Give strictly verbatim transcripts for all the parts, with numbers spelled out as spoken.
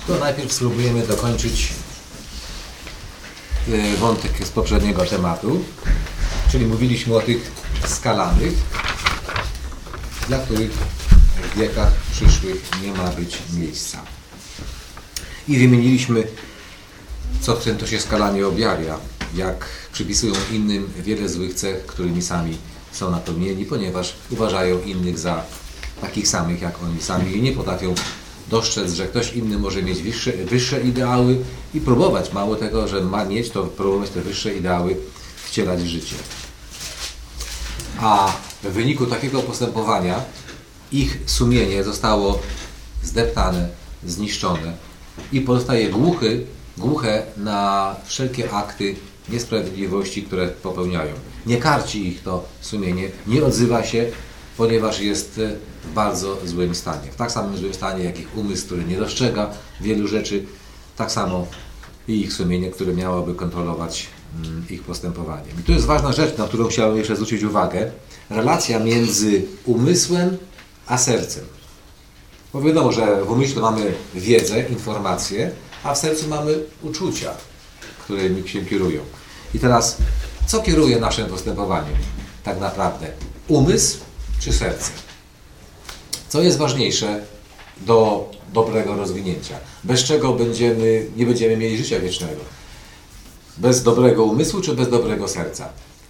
To najpierw spróbujemy dokończyć wątek z poprzedniego tematu, czyli mówiliśmy o tych skalanych, dla których w wiekach przyszłych nie ma być miejsca. I wymieniliśmy, co w tym to się skalanie objawia, jak przypisują innym wiele złych cech, którymi sami są napełnieni, ponieważ uważają innych za takich samych jak oni sami i nie potrafią dostrzec, że ktoś inny może mieć wyższe, wyższe ideały i próbować, mało tego, że ma mieć, to próbować te wyższe ideały wcielać w życie. A w wyniku takiego postępowania ich sumienie zostało zdeptane, zniszczone i pozostaje głuchy, głuche na wszelkie akty niesprawiedliwości, które popełniają. Nie karci ich to sumienie, nie odzywa się, ponieważ jest w bardzo złym stanie. W tak samym złym stanie, jak ich umysł, który nie dostrzega wielu rzeczy, tak samo i ich sumienie, które miałoby kontrolować mm, ich postępowanie. I tu jest ważna rzecz, na którą chciałem jeszcze zwrócić uwagę. Relacja między umysłem a sercem. Bo wiadomo, że w umyśle mamy wiedzę, informacje, a w sercu mamy uczucia, którymi się kierują. I teraz, co kieruje naszym postępowaniem tak naprawdę? Umysł czy serce? Co jest ważniejsze do dobrego rozwinięcia? Bez czego będziemy, nie będziemy mieli życia wiecznego? Bez dobrego umysłu czy bez dobrego serca?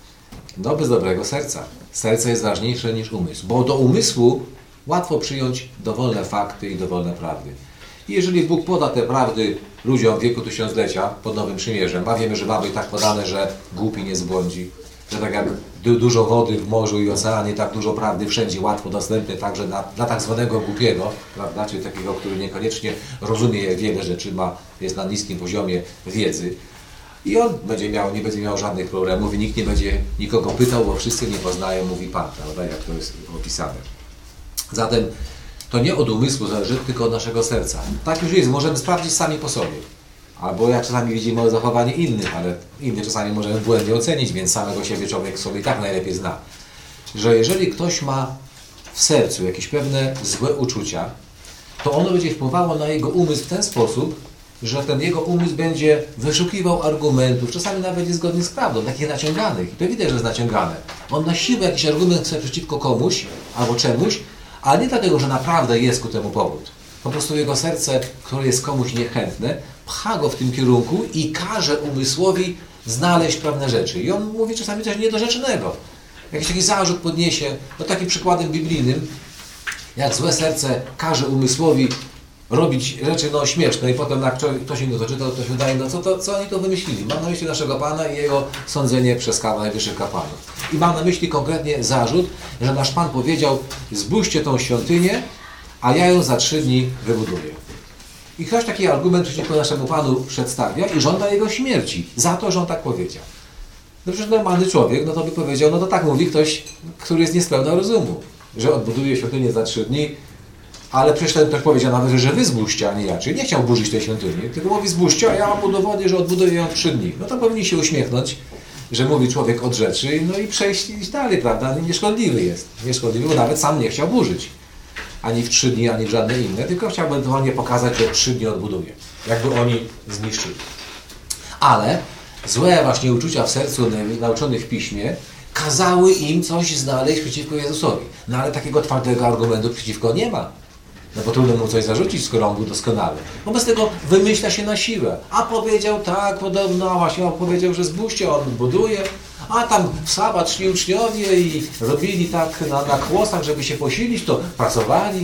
No, bez dobrego serca. Serce jest ważniejsze niż umysł, bo do umysłu łatwo przyjąć dowolne fakty i dowolne prawdy. I jeżeli Bóg poda te prawdy ludziom w wieku tysiąclecia pod Nowym Przymierzem, a wiemy, że mamy tak podane, że głupi nie zbłądzi, że tak jak du dużo wody w morzu i oceanie, tak dużo prawdy wszędzie łatwo dostępne, także dla, dla tak zwanego głupiego, prawda, czyli takiego, który niekoniecznie rozumie wiele rzeczy, ma, jest na niskim poziomie wiedzy. I on będzie miał, nie będzie miał żadnych problemów i nikt nie będzie nikogo pytał, bo wszyscy nie poznają, mówi Pan, prawda, jak to jest opisane. Zatem to nie od umysłu zależy, tylko od naszego serca. Tak już jest, możemy sprawdzić sami po sobie. Albo jak czasami widzimy zachowanie innych, ale innych czasami możemy błędnie ocenić, więc samego siebie człowiek sobie i tak najlepiej zna. Że jeżeli ktoś ma w sercu jakieś pewne złe uczucia, to ono będzie wpływało na jego umysł w ten sposób, że ten jego umysł będzie wyszukiwał argumentów, czasami nawet niezgodnych z prawdą, takich naciąganych. I to widać, że jest naciągane. On na siłę jakiś argument chce przeciwko komuś albo czemuś, ale nie dlatego, że naprawdę jest ku temu powód. Po prostu jego serce, które jest komuś niechętne, pcha go w tym kierunku i każe umysłowi znaleźć pewne rzeczy. I on mówi czasami coś niedorzecznego. Jakiś taki zarzut podniesie, no takim przykładem biblijnym, jak złe serce każe umysłowi robić rzeczy no, śmieszne i potem jak ktoś inny to czyta, to się wydaje, no co, to, co oni to wymyślili? Mam na myśli naszego Pana i jego sądzenie przez kapłanów, najwyższych kapłanów. I mam na myśli konkretnie zarzut, że nasz Pan powiedział, zbóżcie tą świątynię, a ja ją za trzy dni wybuduję. I ktoś taki argument przeciwko naszemu Panu przedstawia i żąda jego śmierci za to, że on tak powiedział. No przecież normalny człowiek, no to by powiedział, no to tak mówi ktoś, który jest niespełna rozumu, że odbuduje świątynię za trzy dni, ale przecież ten ktoś powiedział nawet, że wy zbóżcie, a nie ja. Czyli nie chciał burzyć tej świątyni, tylko mówi zbóżcie, a ja mam udowodnię, że odbuduję ją w trzy dni. No to powinni się uśmiechnąć, że mówi człowiek od rzeczy, no i przejść i iść dalej, prawda? Nieszkodliwy jest. Nieszkodliwy, bo nawet sam nie chciał burzyć. Ani w trzy dni, ani w żadne inne, tylko chciał ewentualnie pokazać, że trzy dni odbuduje. Jakby oni zniszczyli. Ale złe właśnie uczucia w sercu nauczonych w Piśmie kazały im coś znaleźć przeciwko Jezusowi. No ale takiego twardego argumentu przeciwko nie ma. No bo trudno mu coś zarzucić, skoro on był doskonały. Wobec tego wymyśla się na siłę. A powiedział tak, podobno, a właśnie on powiedział, że zbóżcie, on buduje. A tam w sabat szli uczniowie i robili tak na, na kłosach, żeby się posilić, to pracowali.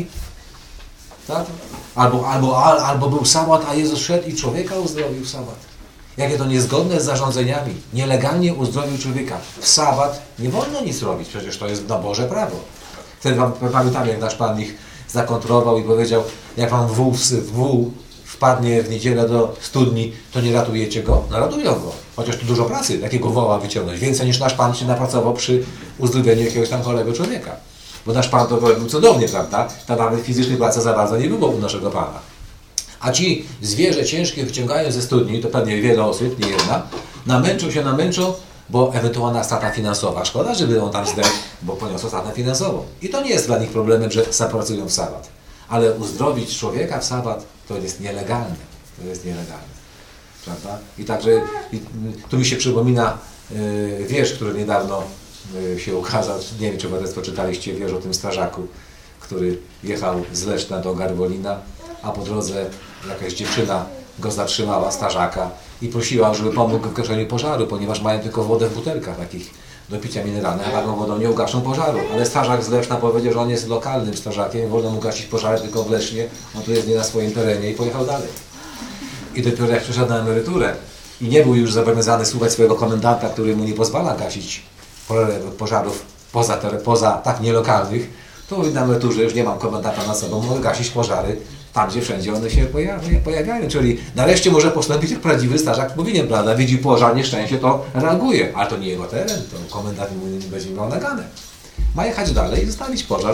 Tak? Albo, albo, al, albo był sabat, a Jezus szedł i człowieka uzdrowił w sabat. Jakie to niezgodne z zarządzeniami. Nielegalnie uzdrowił człowieka. W sabat nie wolno nic robić, przecież to jest na Boże prawo. Wtedy pamiętam, jak nasz Pan ich zakontrował i powiedział, jak wam wół, wół wpadnie w niedzielę do studni, to nie ratujecie go? No ratują go. Chociaż tu dużo pracy, takiego woła wyciągnąć. Więcej niż nasz Pan się napracował przy uzdrowieniu jakiegoś tam chorego człowieka. Bo nasz Pan to był cudownie, prawda? Tam nawet fizycznej pracy za bardzo nie było u naszego Pana. A ci zwierzę ciężkie wyciągają ze studni, to pewnie wiele osób, nie jedna, namęczą się, namęczą, bo ewentualna strata finansowa. Szkoda, żeby on tam zdechł, bo poniosł stratę finansową. I to nie jest dla nich problemem, że zapracują w sabat. Ale uzdrowić człowieka w sabat, To jest nielegalne. To jest nielegalne. Prawda? I także i, tu mi się przypomina y, wiersz, który niedawno y, się ukazał. Nie wiem, czy Państwo czytaliście wiersz o tym strażaku, który jechał z Leszna do Garwolina, a po drodze jakaś dziewczyna go zatrzymała, strażaka, i prosiła, żeby pomógł w gaszeniu pożaru, ponieważ mają tylko wodę w butelkach takich do picia mineralnych, a taką wodą nie ugaszą pożaru. Ale strażak z Leszna powiedział, że on jest lokalnym strażakiem, nie wolno mu gasić pożary tylko w Lesznie, on tu jest nie na swoim terenie, i pojechał dalej. I dopiero jak przyszedł na emeryturę i nie był już zobowiązany słuchać swojego komendanta, który mu nie pozwala gasić pożarów poza, poza tak nielokalnych, to na emeryturze już nie mam komendanta nad sobą, mogę gasić pożary tam, gdzie wszędzie one się pojawiają. Czyli nareszcie może postąpić jak prawdziwy strażak powinien, prawda? Widzi pożar, nieszczęście, to reaguje, ale to nie jego teren, to komendant mu nie będzie miał nagane. Ma jechać dalej i zostawić pożar.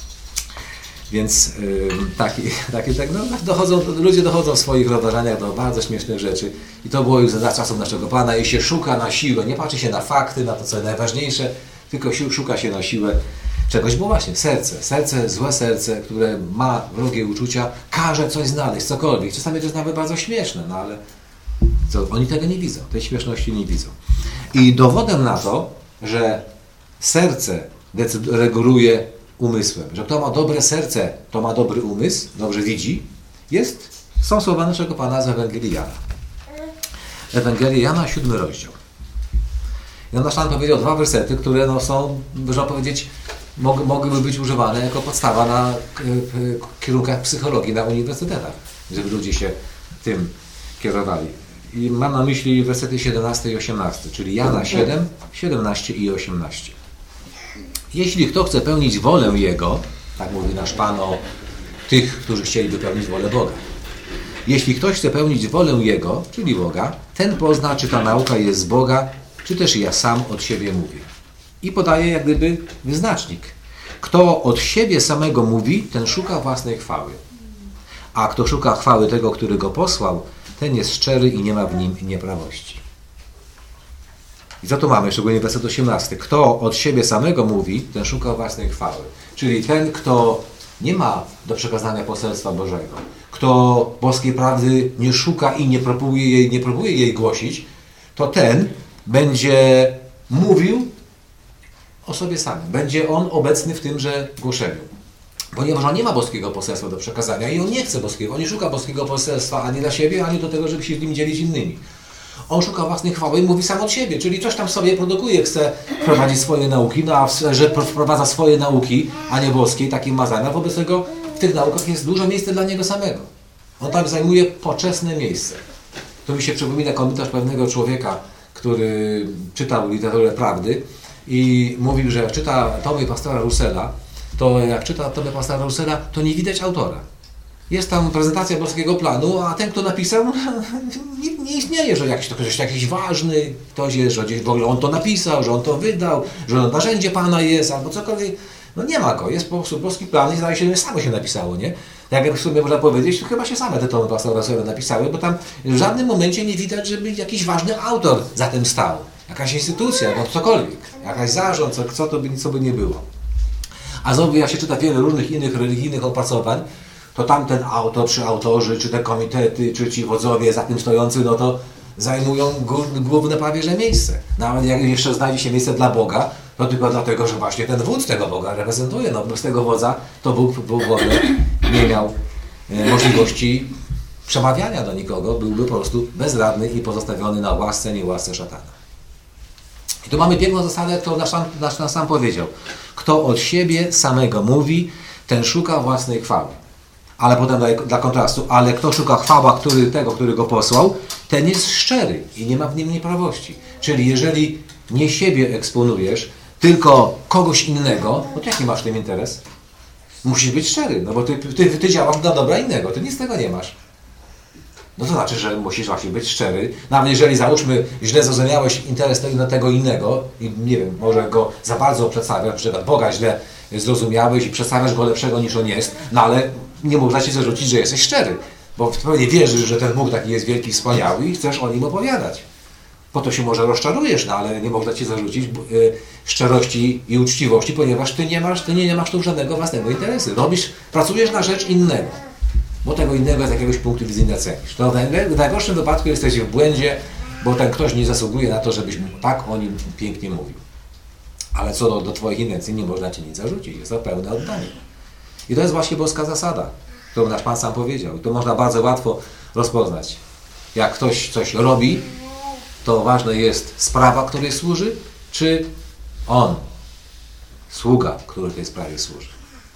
Więc yy, taki, taki, tak, no, dochodzą, ludzie dochodzą w swoich rozważaniach do bardzo śmiesznych rzeczy. I to było już za czasów naszego Pana i się szuka na siłę, nie patrzy się na fakty, na to, co jest najważniejsze, tylko szuka się na siłę czegoś, bo właśnie serce, serce, złe serce, które ma wrogie uczucia, każe coś znaleźć, cokolwiek. Czasami to jest nawet bardzo śmieszne, no ale co, oni tego nie widzą, tej śmieszności nie widzą. I dowodem na to, że serce reguluje umysłem, że kto ma dobre serce, to ma dobry umysł, dobrze widzi, jest, są słowa naszego Pana z Ewangelii Jana. Ewangelii Jana, siódmy rozdział. I nasz Pan powiedział dwa wersety, które no, są, można powiedzieć, mog, mogłyby być używane jako podstawa na kierunkach psychologii na uniwersytetach, żeby ludzie się tym kierowali. I mam na myśli wersety siedemnasty i osiemnasty, czyli Jana siedem, siedemnaście i osiemnaście. Jeśli kto chce pełnić wolę Jego, tak mówi nasz Pan o tych, którzy chcieliby pełnić wolę Boga. Jeśli ktoś chce pełnić wolę Jego, czyli Boga, ten pozna, czy ta nauka jest z Boga, czy też ja sam od siebie mówię. I podaje jak gdyby wyznacznik. Kto od siebie samego mówi, ten szuka własnej chwały. A kto szuka chwały tego, który go posłał, ten jest szczery i nie ma w nim nieprawości. I za to mamy szczególnie werset osiemnasty. Kto od siebie samego mówi, ten szuka własnej chwały. Czyli ten, kto nie ma do przekazania poselstwa Bożego, kto boskiej prawdy nie szuka i nie próbuje jej, nie próbuje jej głosić, to ten będzie mówił o sobie samym. Będzie on obecny w tymże głoszeniu. Ponieważ on nie ma boskiego poselstwa do przekazania i on nie chce boskiego, on nie szuka boskiego poselstwa ani dla siebie, ani do tego, żeby się z nim dzielić innymi. On szuka własnej chwały i mówi sam od siebie, czyli coś tam sobie produkuje, chce prowadzić swoje nauki, no a że wprowadza swoje nauki, a nie boskie, taki ma zamiar. Wobec tego w tych naukach jest dużo miejsca dla niego samego. On tam zajmuje poczesne miejsce. Tu mi się przypomina komentarz pewnego człowieka, który czytał literaturę prawdy i mówił, że jak czyta tomy pastora Russella, to jak czyta tomy pastora Russella, to nie widać autora. Jest tam prezentacja boskiego planu, a ten, kto napisał, nie, nie istnieje, że jakiś, to ktoś jakiś ważny, ktoś jest, że gdzieś w ogóle on to napisał, że on to wydał, że on narzędzie Pana jest, albo cokolwiek. No nie ma go, jest po prostu boski plan i zdaje się, że samo się napisało, nie? Jak w sumie można powiedzieć, to chyba się same te tomy pastora Russella napisały, bo tam w żadnym momencie nie widać, żeby jakiś ważny autor za tym stał. Jakaś instytucja, no cokolwiek, jakaś zarząd, co, co to by, co by nie było. A znowu jak się czyta wiele różnych innych religijnych opracowań, to tamten autor, czy autorzy, czy te komitety, czy ci wodzowie za tym stojący, no to zajmują główne prawie że miejsce. Nawet jak jeszcze znajdzie się miejsce dla Boga, to tylko dlatego, że właśnie ten wódz tego Boga reprezentuje. No bez tego wodza to Bóg, Bóg w ogóle nie miał e, możliwości przemawiania do nikogo, byłby po prostu bezradny i pozostawiony na łasce, nie łasce szatana. I tu mamy piękną zasadę, którą nasz, nasz, nasz sam powiedział. Kto od siebie samego mówi, ten szuka własnej chwały. Ale potem dla, dla kontrastu, ale kto szuka chwała który, tego, który go posłał, ten jest szczery i nie ma w nim nieprawości. Czyli jeżeli nie siebie eksponujesz, tylko kogoś innego, no to jaki masz w tym interes? Musisz być szczery, no bo ty, ty, ty działasz dla dobra innego, ty nic z tego nie masz. No to znaczy, że musisz właśnie być szczery. Nawet jeżeli załóżmy, źle zrozumiałeś interes tego, tego innego i nie wiem, może go za bardzo przedstawiasz, na przykład Boga źle zrozumiałeś i przedstawiasz go lepszego niż on jest, no ale nie można ci zarzucić, że jesteś szczery, bo pewnie wierzysz, że ten Bóg taki jest wielki, wspaniały i chcesz o nim opowiadać. Po to się może rozczarujesz, no ale nie można ci zarzucić yy, szczerości i uczciwości, ponieważ ty nie masz, ty nie, nie masz tu żadnego własnego interesu. Robisz, pracujesz na rzecz innego. bo tego innego z jakiegoś punktu widzenia cenisz. To w najgorszym wypadku jesteś w błędzie, bo ten ktoś nie zasługuje na to, żebyś tak o nim pięknie mówił. Ale co do, do Twoich intencji nie można Ci nic zarzucić. Jest to pełne oddanie. I to jest właśnie boska zasada, którą nasz Pan sam powiedział. I to można bardzo łatwo rozpoznać. Jak ktoś coś robi, to ważne jest sprawa, której służy, czy on, sługa, który tej sprawie służy.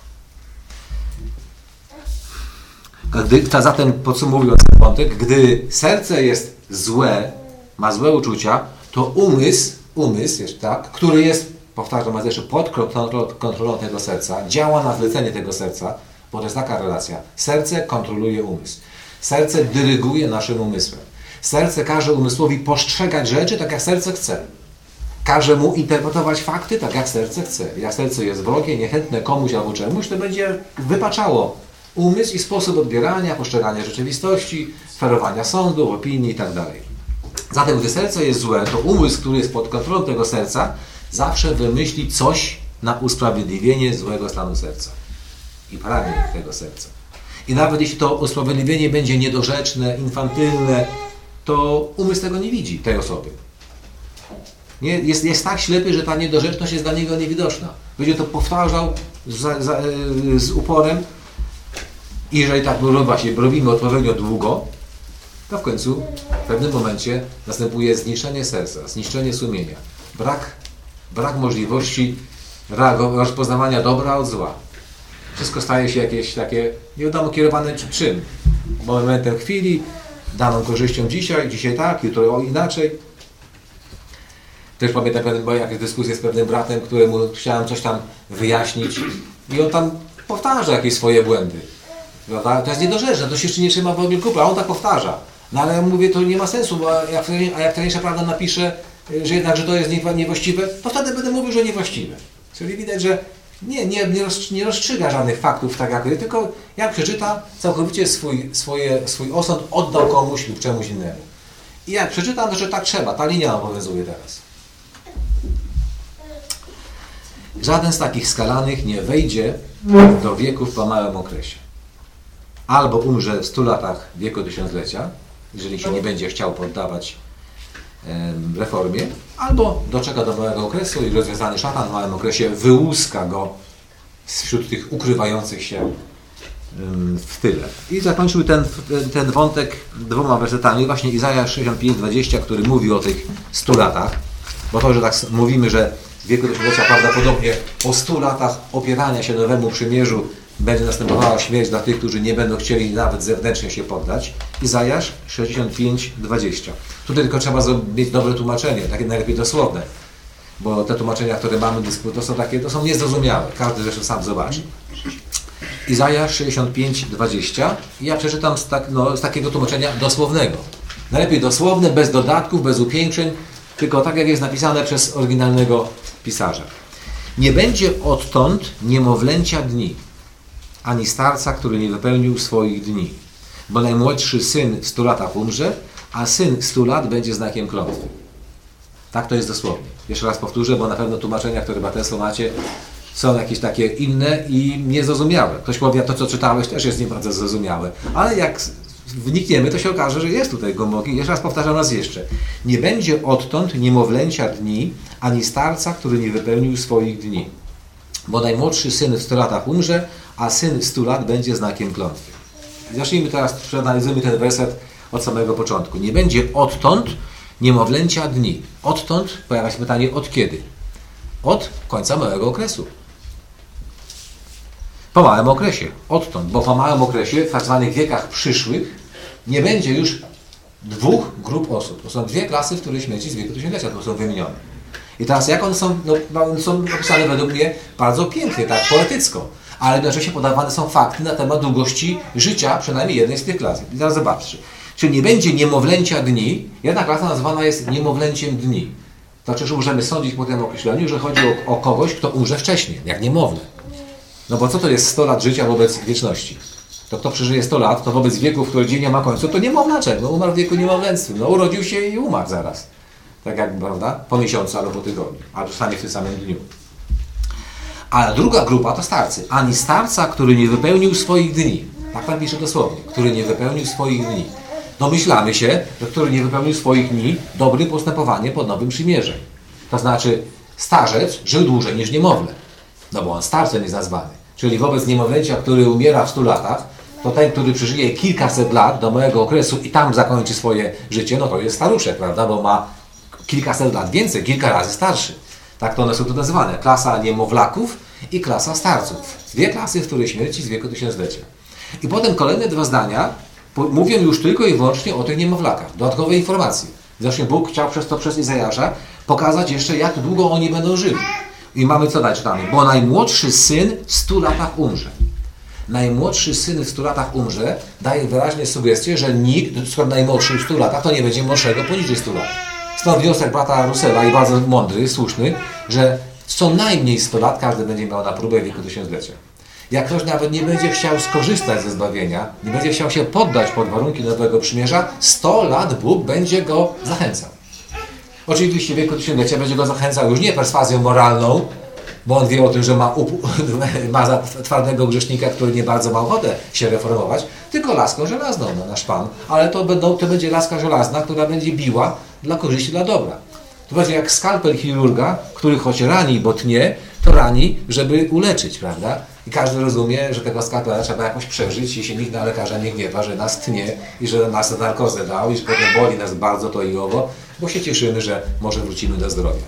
Gdy, zatem podsumowując ten wątek, gdy serce jest złe, ma złe uczucia, to umysł, umysł jest, tak, który jest, powtarzam raz jeszcze, pod kontrolą tego serca, działa na zlecenie tego serca, bo to jest taka relacja. Serce kontroluje umysł. Serce dyryguje naszym umysłem. Serce każe umysłowi postrzegać rzeczy tak, jak serce chce. Każe mu interpretować fakty tak, jak serce chce. Jak serce jest wrogie, niechętne komuś albo czemuś, to będzie wypaczało umysł i sposób odbierania, postrzegania rzeczywistości, ferowania sądów, opinii itd. Zatem, gdy serce jest złe, to umysł, który jest pod kontrolą tego serca, zawsze wymyśli coś na usprawiedliwienie złego stanu serca i pragnień tego serca. I nawet jeśli to usprawiedliwienie będzie niedorzeczne, infantylne, to umysł tego nie widzi, tej osoby. Nie, jest, jest tak ślepy, że ta niedorzeczność jest dla niego niewidoczna. Będzie to powtarzał z, z, z uporem i jeżeli tak właśnie robimy odpowiednio długo, to w końcu w pewnym momencie następuje zniszczenie serca, zniszczenie sumienia, brak, brak możliwości rozpoznawania dobra od zła. Wszystko staje się jakieś takie, nie wiadomo kierowane czym. Momentem chwili, daną korzyścią dzisiaj, dzisiaj tak, jutro inaczej. Też pamiętam pewien, jakieś dyskusje z pewnym bratem, któremu chciałem coś tam wyjaśnić i on tam powtarza jakieś swoje błędy. Prawda? To jest niedorzeczne, to się jeszcze nie trzyma w ogóle kupy, a on tak powtarza. No ale ja mówię, to nie ma sensu, bo jak, a jak tajemnicza prawda napisze, że jednak, że to jest niewłaściwe, to wtedy będę mówił, że niewłaściwe. Czyli widać, że nie, nie, nie, roz, nie rozstrzyga żadnych faktów tak jak tylko jak przeczyta, całkowicie swój, swoje, swój osąd oddał komuś lub czemuś innemu. I jak przeczytam, to że tak trzeba, ta linia obowiązuje teraz. Żaden z takich skalanych nie wejdzie do wieków po małym okresie. Albo umrze w stu latach wieku tysiąclecia, jeżeli się nie będzie chciał poddawać em, reformie, albo doczeka do małego okresu i rozwiązany szatan w małym okresie wyłuska go wśród tych ukrywających się em, w tyle. I zakończył ten, ten wątek dwoma wersetami, właśnie Izajasz sześćdziesiąt pięć dwadzieścia, który mówi o tych stu latach, bo to, że tak mówimy, że w wieku tysiąclecia prawdopodobnie po stu latach opierania się nowemu przymierzu będzie następowała śmierć dla tych, którzy nie będą chcieli nawet zewnętrznie się poddać. Izajasz sześćdziesiąt pięć dwadzieścia. Tutaj tylko trzeba mieć dobre tłumaczenie, takie najlepiej dosłowne, bo te tłumaczenia, które mamy, to są takie, to są niezrozumiałe. Każdy zresztą sam zobaczy. Izajasz sześćdziesiąt pięć dwadzieścia i ja przeczytam z, tak, no, z takiego tłumaczenia dosłownego. Najlepiej dosłowne, bez dodatków, bez upiększeń, tylko tak jak jest napisane przez oryginalnego pisarza. Nie będzie odtąd niemowlęcia dni, ani starca, który nie wypełnił swoich dni. Bo najmłodszy syn w stu latach umrze, a syn stu lat będzie znakiem klątwy. Tak to jest dosłownie. Jeszcze raz powtórzę, bo na pewno tłumaczenia, które braterstwo macie, są jakieś takie inne i niezrozumiałe. Ktoś powie, to co czytałeś też jest nie bardzo zrozumiałe. Ale jak wnikniemy, to się okaże, że jest tutaj głęboki. Jeszcze raz powtarzam raz jeszcze. Nie będzie odtąd niemowlęcia dni, ani starca, który nie wypełnił swoich dni. Bo najmłodszy syn w stu latach umrze, a syn stu lat będzie znakiem klątwy. Zacznijmy teraz, przeanalizujmy ten werset od samego początku. Nie będzie odtąd niemowlęcia dni. Odtąd pojawia się pytanie, od kiedy? Od końca małego okresu. Po małym okresie. Odtąd, bo po małym okresie, w tak zwanych wiekach przyszłych, nie będzie już dwóch grup osób. To są dwie klasy, w których śmierci z wieku tysiąclecia to są wymienione. I teraz jak one są, no, są opisane według mnie bardzo pięknie, tak poetycko, ale jednocześnie podawane są fakty na temat długości życia przynajmniej jednej z tych klas. I teraz zobaczcie. Czyli nie będzie niemowlęcia dni, jedna klasa nazywana jest niemowlęciem dni. To znaczy, że możemy sądzić po tym określeniu, że chodzi o, o kogoś, kto umrze wcześniej, jak niemowlę. No bo co to jest sto lat życia wobec wieczności? To kto przeżyje sto lat, to wobec wieku, w którym dzień nie ma końca, to niemowlaczek, no umarł w wieku niemowlęctwym, no urodził się i umarł zaraz. Tak jak, prawda, po miesiącu albo po tygodniu, albo stanie w tym samym dniu. A druga grupa to starcy. Ani starca, który nie wypełnił swoich dni. Tak tam pisze dosłownie, który nie wypełnił swoich dni. Domyślamy się, że który nie wypełnił swoich dni, dobrym postępowanie pod Nowym Przymierzem. To znaczy starzec żył dłużej niż niemowlę, no bo on starcem jest nazwany. Czyli wobec niemowlęcia, który umiera w stu latach, to ten, który przeżyje kilkaset lat do mojego okresu i tam zakończy swoje życie, no to jest staruszek, prawda, bo ma kilkaset lat więcej, kilka razy starszy. Tak to one są tu nazywane. Klasa niemowlaków i klasa starców. Dwie klasy, w której śmierci z wieku tysiąclecia. I potem kolejne dwa zdania mówią już tylko i wyłącznie o tych niemowlakach. Dodatkowe informacje. Zresztą Bóg chciał przez to, przez Izajasza pokazać jeszcze, jak długo oni będą żyli. I mamy co dalej czytamy. Bo najmłodszy syn w stu latach umrze. Najmłodszy syn w stu latach umrze daje wyraźnie sugestię, że nikt, skoro najmłodszy w stu latach, to nie będzie młodszego poniżej stu lat. Stąd wniosek brata Russella i bardzo mądry, słuszny, że co najmniej sto lat każdy będzie miał na próbę wieku tysiąclecia. Jak ktoś nawet nie będzie chciał skorzystać ze zbawienia, nie będzie chciał się poddać pod warunki Nowego Przymierza, sto lat Bóg będzie go zachęcał. Oczywiście w wieku tysiąclecia będzie go zachęcał już nie perswazją moralną, bo on wie o tym, że ma, ma za twardego grzesznika, który nie bardzo ma ochotę się reformować, tylko laską żelazną, no, nasz Pan. Ale to, będą, to będzie laska żelazna, która będzie biła dla korzyści, dla dobra. To będzie jak skalpel chirurga, który choć rani, bo tnie, to rani, żeby uleczyć, prawda? I każdy rozumie, że tego skalpela trzeba jakoś przeżyć i się nikt na lekarza nie gniewa, że nas tnie i że nas narkozę dał i że potem boli nas bardzo to i owo, bo się cieszymy, że może wrócimy do zdrowia.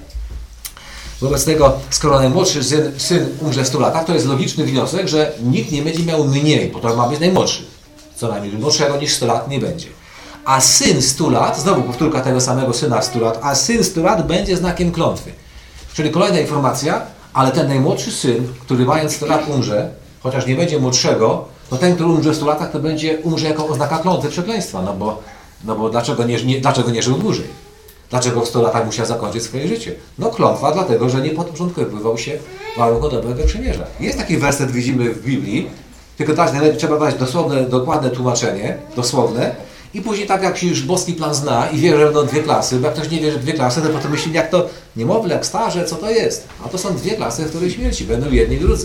Wobec tego, skoro najmłodszy syn, syn umrze w stu latach, to jest logiczny wniosek, że nikt nie będzie miał mniej, bo to ma być najmłodszy. Co najmniej młodszego niż sto lat nie będzie. A syn stu lat, znowu powtórka tego samego syna stu lat, a syn stu lat będzie znakiem klątwy. Czyli kolejna informacja, ale ten najmłodszy syn, który mając sto lat umrze, chociaż nie będzie młodszego, to ten, który umrze w stu latach, to będzie umrze jako oznaka klątwy, przekleństwa. No bo, no bo dlaczego, nie, nie, dlaczego nie żył dłużej? Dlaczego w stu latach musiał zakończyć swoje życie? No klątwa, dlatego, że nie podporządkowywał się warunkom Nowego Przymierza. Jest taki werset, widzimy w Biblii, tylko dać, najlepiej trzeba dać dosłowne, dokładne tłumaczenie, dosłowne, i później tak jak się już boski plan zna i wie, że będą dwie klasy, bo jak ktoś nie wie, że dwie klasy, to potem myśli, jak to niemowlę, jak starze, co to jest? A to są dwie klasy, w której śmierci będą jedni i drudzy.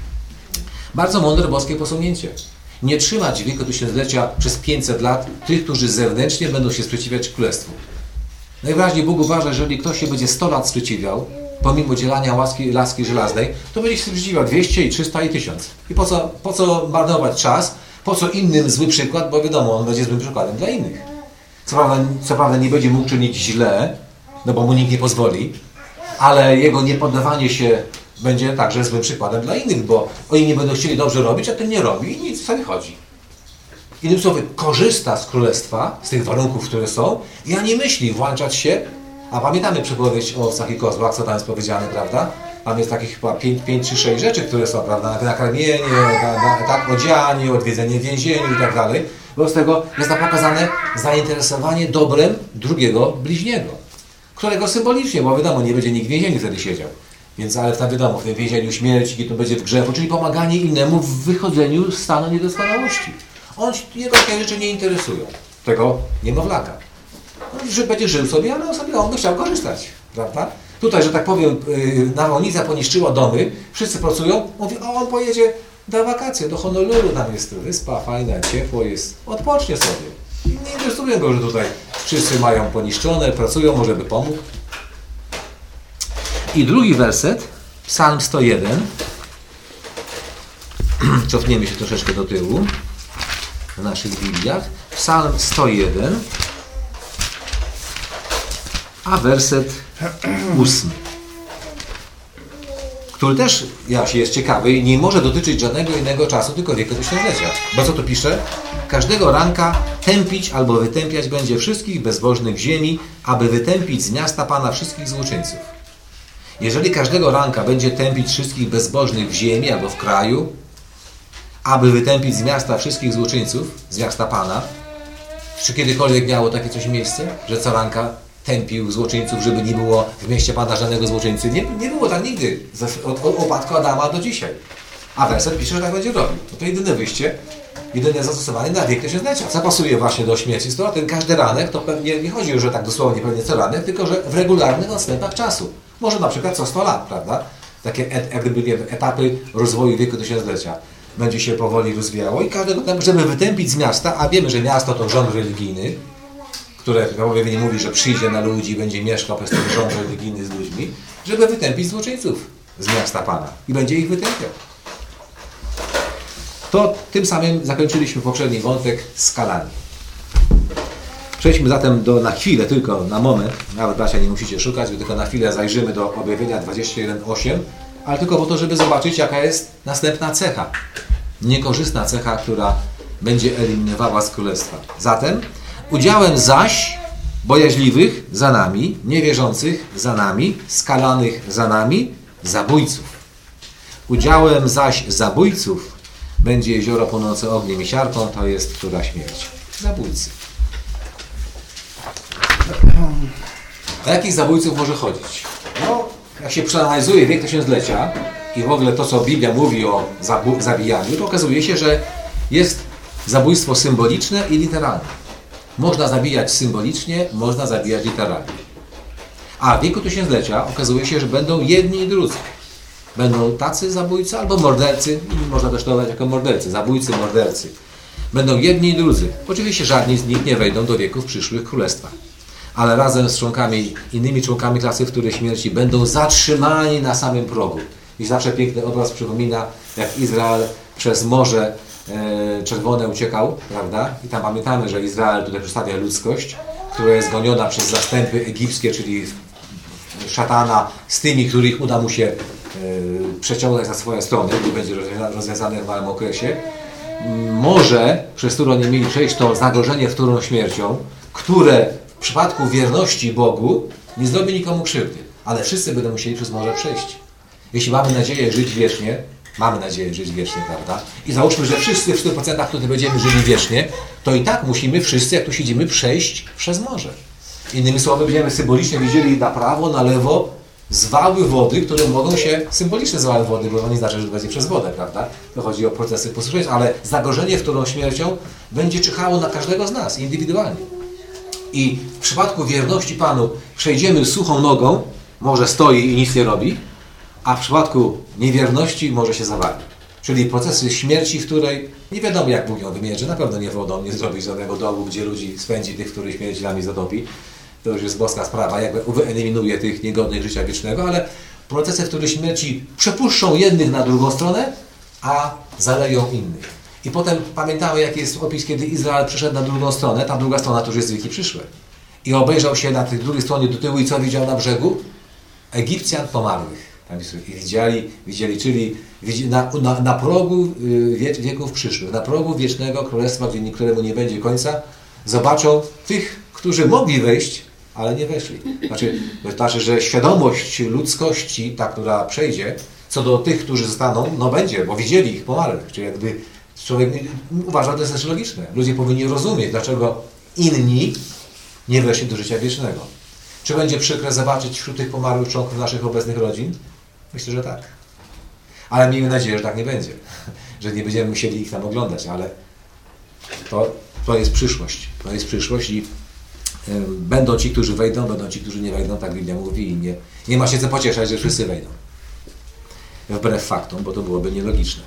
Bardzo mądre boskie posunięcie. Nie trzymać wieku tysiąclecia przez pięćset lat tych, którzy zewnętrznie będą się sprzeciwiać królestwu. Najwyraźniej Bóg uważa, że jeżeli ktoś się będzie sto lat sprzeciwiał, pomimo dzielania łaski, laski żelaznej, to będzie się sprzeciwiał dwieście i trzysta i tysiąc. I po co, po co marnować czas? Po co innym zły przykład? Bo wiadomo, on będzie złym przykładem dla innych. Co prawda, co prawda nie będzie mógł czynić źle, no bo mu nikt nie pozwoli, ale jego niepoddawanie się będzie także złym przykładem dla innych, bo oni nie będą chcieli dobrze robić, a ten nie robi i nic sobie chodzi. Innymi słowy, korzysta z królestwa, z tych warunków, które są, i ani myśli włączać się, a pamiętamy przypowieść o owcach i kozłach, co tam jest powiedziane, prawda? Tam jest takich chyba pięć, pięć czy sześć rzeczy, które są, prawda? Nakarmienie, na, na, tak, odzianie, odwiedzenie w więzieniu i tak dalej. Wobec tego jest tam pokazane zainteresowanie dobrem drugiego bliźniego, którego symbolicznie, bo wiadomo, nie będzie nikt w więzieniu wtedy siedział. Więc ale tam wiadomo, w tym więzieniu śmierci, to będzie w grzechu, czyli pomaganie innemu w wychodzeniu z stanu niedoskonałości. On, jego takie rzeczy nie interesują. Tego niemowlaka. On że będzie żył sobie, ale on sobie on by chciał korzystać. Prawda? Tutaj, że tak powiem, yy, nawałnica poniszczyła domy, wszyscy pracują, mówi, a on pojedzie na wakacje do Honolulu, tam jest wyspa fajna, ciepło jest, odpocznie sobie. Nie interesuje go, że tutaj wszyscy mają poniszczone, pracują, może by pomógł. I drugi werset, Psalm sto jeden. Cofniemy się troszeczkę do tyłu w naszych Bibliach. Psalm sto jeden, a werset ósmy, który też ja się jest ciekawy, nie może dotyczyć żadnego innego czasu, tylko wieku tysiąclecia. Bo co tu pisze? Każdego ranka tępić albo wytępiać będzie wszystkich bezbożnych ziemi, aby wytępić z miasta Pana wszystkich złoczyńców. Jeżeli każdego ranka będzie tępić wszystkich bezbożnych w ziemi albo w kraju, aby wytępić z miasta wszystkich złoczyńców, z miasta Pana, czy kiedykolwiek miało takie coś miejsce, że co ranka tępił złoczyńców, żeby nie było w mieście Pana żadnego złoczyńcy? Nie, nie było tak nigdy, od, od upadku Adama do dzisiaj. A werset pisze, że tak będzie robił. No to jedyne wyjście, jedyne zastosowanie na wiek tysiąclecia. Co pasuje właśnie do śmierci? Skoro ten każdy ranek, to pewnie nie chodzi już, że tak dosłownie pewnie co ranek, tylko że w regularnych odstępach czasu. Może na przykład co sto lat, prawda? Takie et, jak gdyby, etapy rozwoju wieku tysiąclecia. będzie się powoli rozwijało i każdego dnia, żeby wytępić z miasta, a wiemy, że miasto to rząd religijny, które nie mówi, że przyjdzie na ludzi, będzie mieszkał przez ten rząd religijny z ludźmi, żeby wytępić złoczyńców z miasta Pana i będzie ich wytępiał. To tym samym zakończyliśmy poprzedni wątek skalami. Przejdźmy zatem do, na chwilę, tylko na moment, nawet bracia nie musicie szukać, tylko na chwilę zajrzymy do objawienia dwudziestego pierwszego osiem, ale tylko po to, żeby zobaczyć, jaka jest następna cecha. Niekorzystna cecha, która będzie eliminowała z królestwa. Zatem udziałem zaś bojaźliwych za nami, niewierzących za nami, skalanych za nami, zabójców. Udziałem zaś zabójców będzie jezioro płonące ogniem i siarką, to jest która śmierć? Zabójcy. O jakich zabójców może chodzić? No, jak się przeanalizuje wiek tysiąclecia i w ogóle to, co Biblia mówi o zabijaniu, to okazuje się, że jest zabójstwo symboliczne i literalne. Można zabijać symbolicznie, można zabijać literalnie. A w wieku tysiąclecia okazuje się, że będą jedni i drudzy. Będą tacy zabójcy albo mordercy, można też to nazwać jako mordercy, zabójcy, mordercy. Będą jedni i drudzy. Oczywiście żadni z nich nie wejdą do wieków przyszłych królestwa. Ale razem z członkami, innymi członkami klasy wtórej śmierci będą zatrzymani na samym progu. I zawsze piękny obraz przypomina, jak Izrael przez Morze e, Czerwone uciekał, prawda? I tam pamiętamy, że Izrael tutaj przedstawia ludzkość, która jest goniona przez zastępy egipskie, czyli szatana, z tymi, których uda mu się e, przeciągnąć na swoją stronę, gdy będzie rozwiązane w małym okresie. Morze, przez które nie mieli przejść, to zagrożenie wtórną śmiercią, które w przypadku wierności Bogu nie zrobi nikomu krzywdy, ale wszyscy będą musieli przez morze przejść. Jeśli mamy nadzieję żyć wiecznie, mamy nadzieję żyć wiecznie, prawda? I załóżmy, że wszyscy w stu procentach tutaj będziemy żyli wiecznie, to i tak musimy wszyscy, jak tu siedzimy, przejść przez morze. Innymi słowy, będziemy symbolicznie widzieli na prawo, na lewo zwały wody, które mogą się, symboliczne zwały wody, bo to nie znaczy, że to będzie przez wodę, prawda? To chodzi o procesy posłuszeństwa, ale zagrożenie wtórną śmiercią będzie czyhało na każdego z nas, indywidualnie. I w przypadku wierności Panu przejdziemy suchą nogą, może stoi i nic nie robi, a w przypadku niewierności może się zawali. Czyli procesy śmierci, w której nie wiadomo, jak Bóg ją wymierzy, na pewno nie wodą, nie zrobi żadnego dołu, gdzie ludzi spędzi tych, których śmierć nami zatopi. To już jest boska sprawa, jakby wyeliminuje tych niegodnych życia wiecznego, ale procesy, w których śmierci przepuszczą jednych na drugą stronę, a zaleją innych. I potem pamiętamy, jaki jest opis, kiedy Izrael przyszedł na drugą stronę, ta druga strona to już jest wieki przyszłe. I obejrzał się na tej drugiej stronie do tyłu i co widział na brzegu? Egipcjan pomarłych. I widzieli, widzieli czyli na, na, na progu wie, wieków przyszłych, na progu wiecznego królestwa, któremu nie będzie końca, zobaczą tych, którzy mogli wejść, ale nie weszli. Znaczy, to znaczy, że świadomość ludzkości, ta, która przejdzie, co do tych, którzy zostaną, no będzie, bo widzieli ich pomarłych. Czyli jakby człowiek uważa, że to jest też logiczne. Ludzie powinni rozumieć, dlaczego inni nie weszli do życia wiecznego. Czy będzie przykre zobaczyć wśród tych pomarłych członków naszych obecnych rodzin? Myślę, że tak. Ale miejmy nadzieję, że tak nie będzie. Że nie będziemy musieli ich tam oglądać, ale to, to jest przyszłość. To jest przyszłość i y, będą ci, którzy wejdą, będą ci, którzy nie wejdą, tak Biblia mówi i nie, nie ma się co pocieszać, że wszyscy wejdą. Wbrew faktom, bo to byłoby nielogiczne.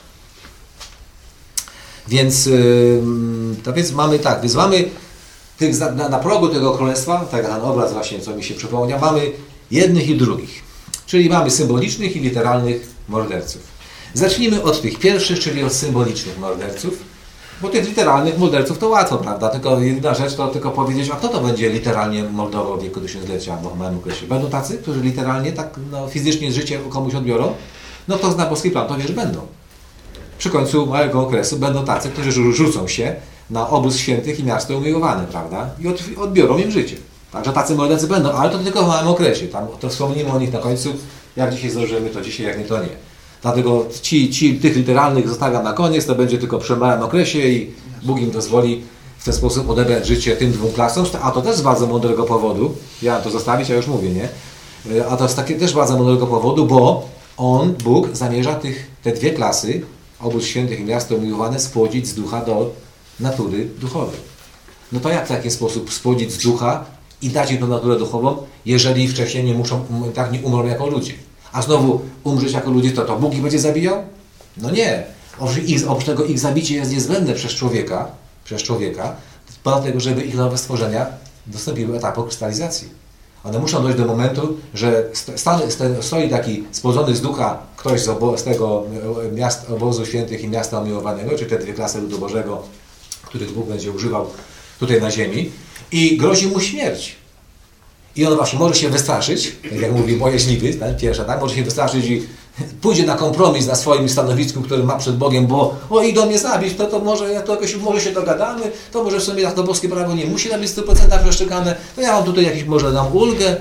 Więc, yy, to więc mamy tak, więc mamy tych, na, na progu tego królestwa, tak ten obraz właśnie, co mi się przypomniał, mamy jednych i drugich. Czyli mamy symbolicznych i literalnych morderców. Zacznijmy od tych pierwszych, czyli od symbolicznych morderców, bo tych literalnych morderców to łatwo, prawda? Tylko jedna rzecz to tylko powiedzieć, a kto to będzie literalnie mordował w wieku tysiąclecia albo w małym okresie. Będą tacy, którzy literalnie tak no, fizycznie życie komuś odbiorą? No kto zna boski plan, to wie, że będą. Przy końcu małego okresu będą tacy, którzy rzucą się na obóz świętych i miasto umiłowane, prawda? I od, odbiorą im życie. Także tacy mordercy będą, ale to tylko w małym okresie. Tam to wspomnimy o nich na końcu. Jak dzisiaj zdążymy, to dzisiaj, jak nie, to nie. Dlatego ci, ci tych literalnych zostawiam na koniec, to będzie tylko przy małym okresie i Bóg im dozwoli w ten sposób odebrać życie tym dwóm klasom. A to też z bardzo mądrego powodu. Ja mam to zostawić, ja już mówię, nie? A to jest takie też bardzo mądrego powodu, bo On, Bóg, zamierza tych, te dwie klasy, obóz świętych i miasto umiłowane, spłodzić z ducha do natury duchowej. No to jak w taki sposób spłodzić z ducha i dać im tą naturę duchową, jeżeli wcześniej nie muszą, tak nie umrą jako ludzie? A znowu umrzeć jako ludzie, to to Bóg ich będzie zabijał? No nie. Ich, oprócz tego ich zabicie jest niezbędne przez człowieka, przez człowieka, po tego, żeby ich nowe stworzenia dostąpiły etapu krystalizacji. One muszą dojść do momentu, że stany, stoi taki spłodzony z ducha ktoś z, obo, z tego miast, obozu świętych i miasta umiłowanego, czyli te dwie klasy ludu Bożego, których Bóg będzie używał tutaj na ziemi, i grozi mu śmierć. I on właśnie może się wystraszyć, tak jak mówi bojaźliwy, tak, pierwsza, tak, może się wystraszyć i pójdzie na kompromis na swoim stanowisku, który ma przed Bogiem, bo o, idą mnie zabić, to, to może to jakoś, może się dogadamy, to może w sumie to boskie prawo nie musi nam być w stu procentach przestrzegane, to ja mam tutaj jakiś, może dam ulgę,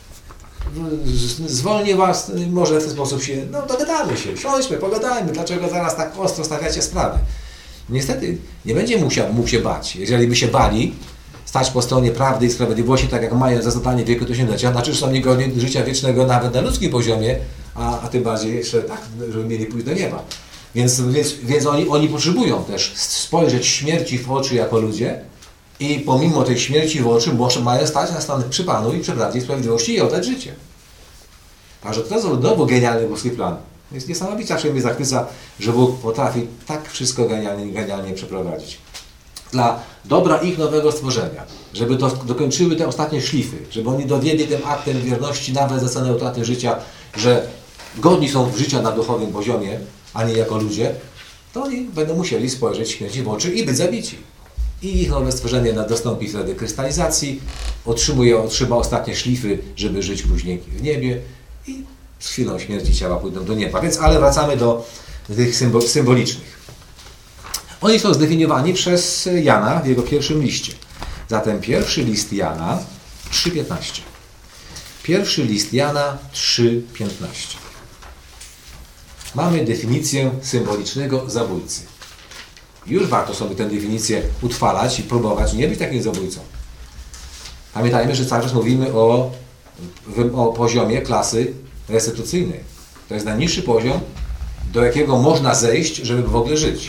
zwolnię was, może w ten sposób się, no dogadamy się, siądźmy, pogadajmy, dlaczego zaraz tak ostro stawiacie sprawy. Niestety nie będzie musiał, mógł się bać. Jeżeli by się bali, stać po stronie prawdy i sprawiedliwości, tak jak mają za zadanie wieku tysiąclecia, znaczy, że są niegodni życia wiecznego nawet na ludzkim poziomie, a, a tym bardziej jeszcze tak, żeby mieli pójść do nieba. Więc, więc, więc oni, oni potrzebują też spojrzeć śmierci w oczy jako ludzie i pomimo tej śmierci w oczy mają stać na stan przy Panu i przy prawdzie i sprawiedliwości i oddać życie. Także to jest znowu genialny boski plan. Jest niesamowicie, zawsze mnie zachwyca, że Bóg potrafi tak wszystko genialnie, genialnie przeprowadzić. Dla dobra ich nowego stworzenia, żeby to dokończyły te ostatnie szlify, żeby oni dowiedli tym aktem wierności nawet za cenę utraty życia, że godni są w życia na duchowym poziomie, a nie jako ludzie, to oni będą musieli spojrzeć śmierci w oczy i być zabici. I ich nowe stworzenie dostąpi wtedy krystalizacji, otrzymuje, otrzyma ostatnie szlify, żeby żyć później w niebie i z chwilą śmierci ciała pójdą do nieba. Więc, ale wracamy do tych symbol, symbolicznych. Oni są zdefiniowani przez Jana w jego pierwszym liście. Zatem pierwszy list Jana trzy piętnaście. Pierwszy list Jana trzy piętnaście. Mamy definicję symbolicznego zabójcy. Już warto sobie tę definicję utrwalać i próbować nie być takim zabójcą. Pamiętajmy, że cały czas mówimy o, o poziomie klasy restytucyjnej. To jest najniższy poziom, do jakiego można zejść, żeby w ogóle żyć.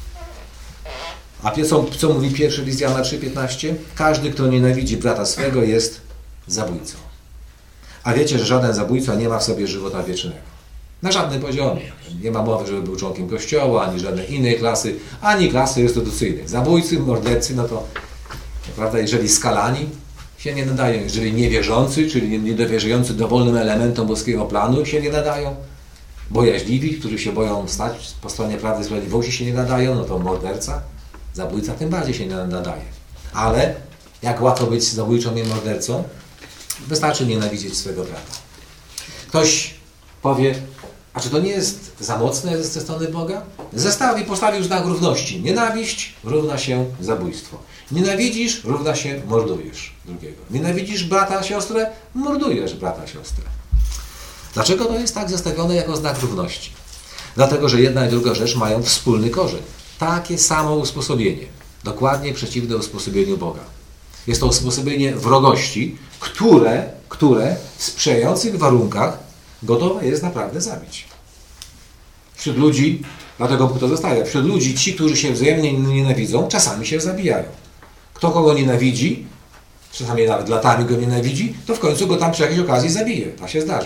A co, co mówi pierwszy list Jana trzy piętnaście? Każdy, kto nienawidzi brata swego, jest zabójcą. A wiecie, że żaden zabójca nie ma w sobie żywota wiecznego. Na żadnym poziomie. Nie ma mowy, żeby był członkiem Kościoła, ani żadnej innej klasy, ani klasy restytucyjnej. Zabójcy, mordercy, no to, prawda, jeżeli skalani się nie nadają, jeżeli niewierzący, czyli niedowierzający dowolnym elementom boskiego planu się nie nadają, bojaźliwi, którzy się boją stać po stronie prawdy i sprawiedliwości się nie nadają, no to morderca, zabójca tym bardziej się nie nadaje. Ale jak łatwo być zabójczą i mordercą? Wystarczy nienawidzieć swego brata. Ktoś powie, a czy to nie jest za mocne ze strony Boga? Zestawi postawił znak równości. Nienawiść równa się zabójstwo. Nienawidzisz równa się mordujesz drugiego. Nienawidzisz brata, siostrę? Mordujesz brata, siostrę. Dlaczego to jest tak zestawione jako znak równości? Dlatego, że jedna i druga rzecz mają wspólny korzeń. Takie samo usposobienie. Dokładnie przeciwne usposobieniu Boga. Jest to usposobienie wrogości, które, które w sprzyjających warunkach gotowe jest naprawdę zabić. Wśród ludzi, dlatego Bóg to zostawia, wśród ludzi ci, którzy się wzajemnie nienawidzą, czasami się zabijają. Kto kogo nienawidzi, czasami nawet latami go nienawidzi, to w końcu go tam przy jakiejś okazji zabije. To się zdarza.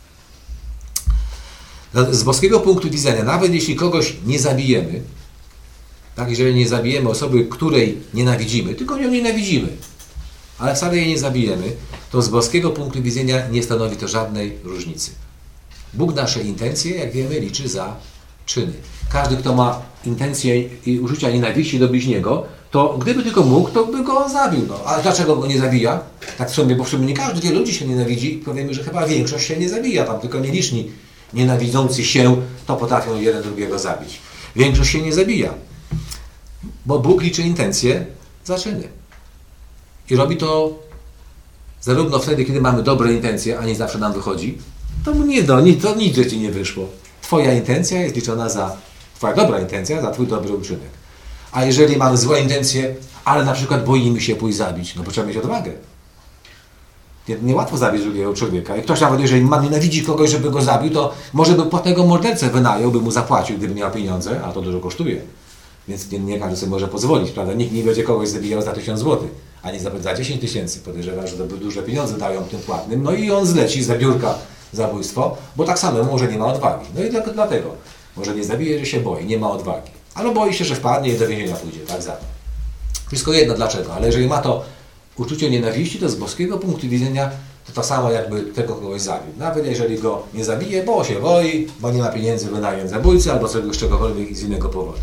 Z boskiego punktu widzenia, nawet jeśli kogoś nie zabijemy, tak, jeżeli nie zabijemy osoby, której nienawidzimy, tylko ją nienawidzimy, ale wcale jej nie zabijemy, to z boskiego punktu widzenia nie stanowi to żadnej różnicy. Bóg nasze intencje, jak wiemy, liczy za czyny. Każdy, kto ma intencję i użycia nienawiści do bliźniego, to gdyby tylko mógł, to by go zabił. No. A dlaczego go nie zabija? Tak w sumie, bo w sumie nie każdy, wielu ludzi się nienawidzi. Powiemy, że chyba większość się nie zabija. Tam tylko nieliczni nienawidzący się, to potrafią jeden drugiego zabić. Większość się nie zabija. Bo Bóg liczy intencje za czyny. I robi to zarówno wtedy, kiedy mamy dobre intencje, a nie zawsze nam wychodzi, to nie, no, to nigdzie ci nie wyszło. Twoja intencja jest liczona za, twoja dobra intencja za twój dobry uczynek. A jeżeli mamy złe intencje, ale na przykład boimy się pójść zabić, no bo trzeba mieć odwagę. Niełatwo zabić drugiego człowieka. I ktoś nawet, jeżeli ma nienawidzi kogoś, żeby go zabił, to może by płatnego mordercę wynajął, by mu zapłacił, gdyby miał pieniądze, a to dużo kosztuje. Więc nie, nie każdy sobie może pozwolić, prawda? Nikt nie będzie kogoś zabijał za tysiąc złotych, ani za, za dziesięć tysięcy. Podejrzewam, że duże pieniądze dają tym płatnym. No i on zleci za biurka zabójstwo, bo tak samo może nie ma odwagi. No i dlatego Może nie zabije, że się boi, nie ma odwagi. Albo boi się, że wpadnie i do więzienia pójdzie, tak za to. Wszystko jedno dlaczego, ale jeżeli ma to uczucie nienawiści, to z boskiego punktu widzenia to to samo jakby tego kogoś zabił. Nawet jeżeli go nie zabije, bo się boi, bo nie ma pieniędzy wynająć zabójcy albo czegoś czegokolwiek z innego powodu.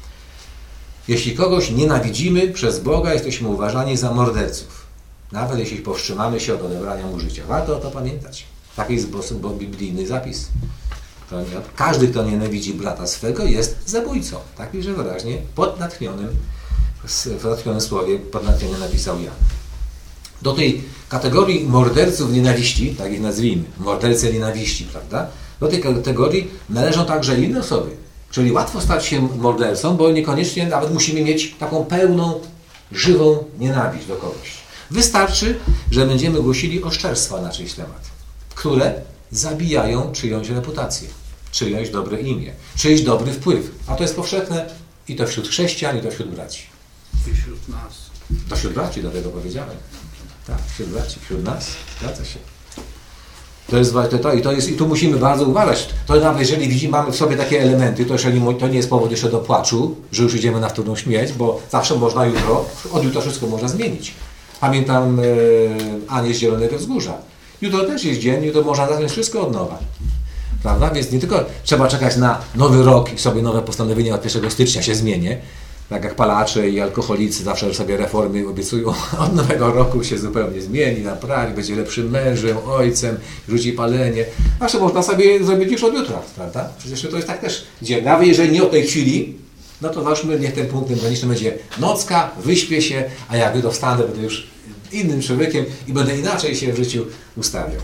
Jeśli kogoś nienawidzimy przez Boga, jesteśmy uważani za morderców. Nawet jeśli powstrzymamy się od odebrania mu życia. Warto o to pamiętać. Taki jest bo biblijny zapis. To nie, każdy, kto nienawidzi brata swego, jest zabójcą. Tak pisze wyraźnie pod natchnionym, w natchnionym słowie, pod natchnionym napisał Jan. Do tej kategorii morderców nienawiści, tak ich nazwijmy, mordercy nienawiści, prawda? Do tej kategorii należą także inne osoby. Czyli łatwo stać się mordercą, bo niekoniecznie nawet musimy mieć taką pełną, żywą nienawiść do kogoś. Wystarczy, że będziemy głosili oszczerstwa na czyjś temat, które zabijają czyjąś reputację, czyjąś dobre imię, czyjś dobry wpływ. A to jest powszechne i to wśród chrześcijan, i to wśród braci. I wśród nas. To wśród braci, dlatego powiedziałem. Tak, wśród braci, wśród nas, zgadza się. To jest, to, to, i, to jest, I tu musimy bardzo uważać. To nawet jeżeli widzimy, mamy w sobie takie elementy, to, jeżeli, to nie jest powód jeszcze do płaczu, że już idziemy na wtórną śmierć, bo zawsze można jutro, od jutra wszystko można zmienić. Pamiętam e, Anię z Zielonego Wzgórza. Jutro też jest dzień, jutro można zacząć wszystko od nowa. Prawda? Więc nie tylko trzeba czekać na nowy rok i sobie nowe postanowienia od pierwszego stycznia się zmienię, tak jak palacze i alkoholicy zawsze sobie reformy obiecują, od nowego roku się zupełnie zmieni, naprawi, będzie lepszym mężem, ojcem, rzuci palenie. Zawsze można sobie zrobić już od jutra, prawda? Przecież to jest tak też dzień. Nawet jeżeli nie od tej chwili, no to ważmy, niech ten punkt graniczny będzie nocka, wyśpię się, a jak wyjdę wstanę, będę już innym człowiekiem i będę inaczej się w życiu ustawiał.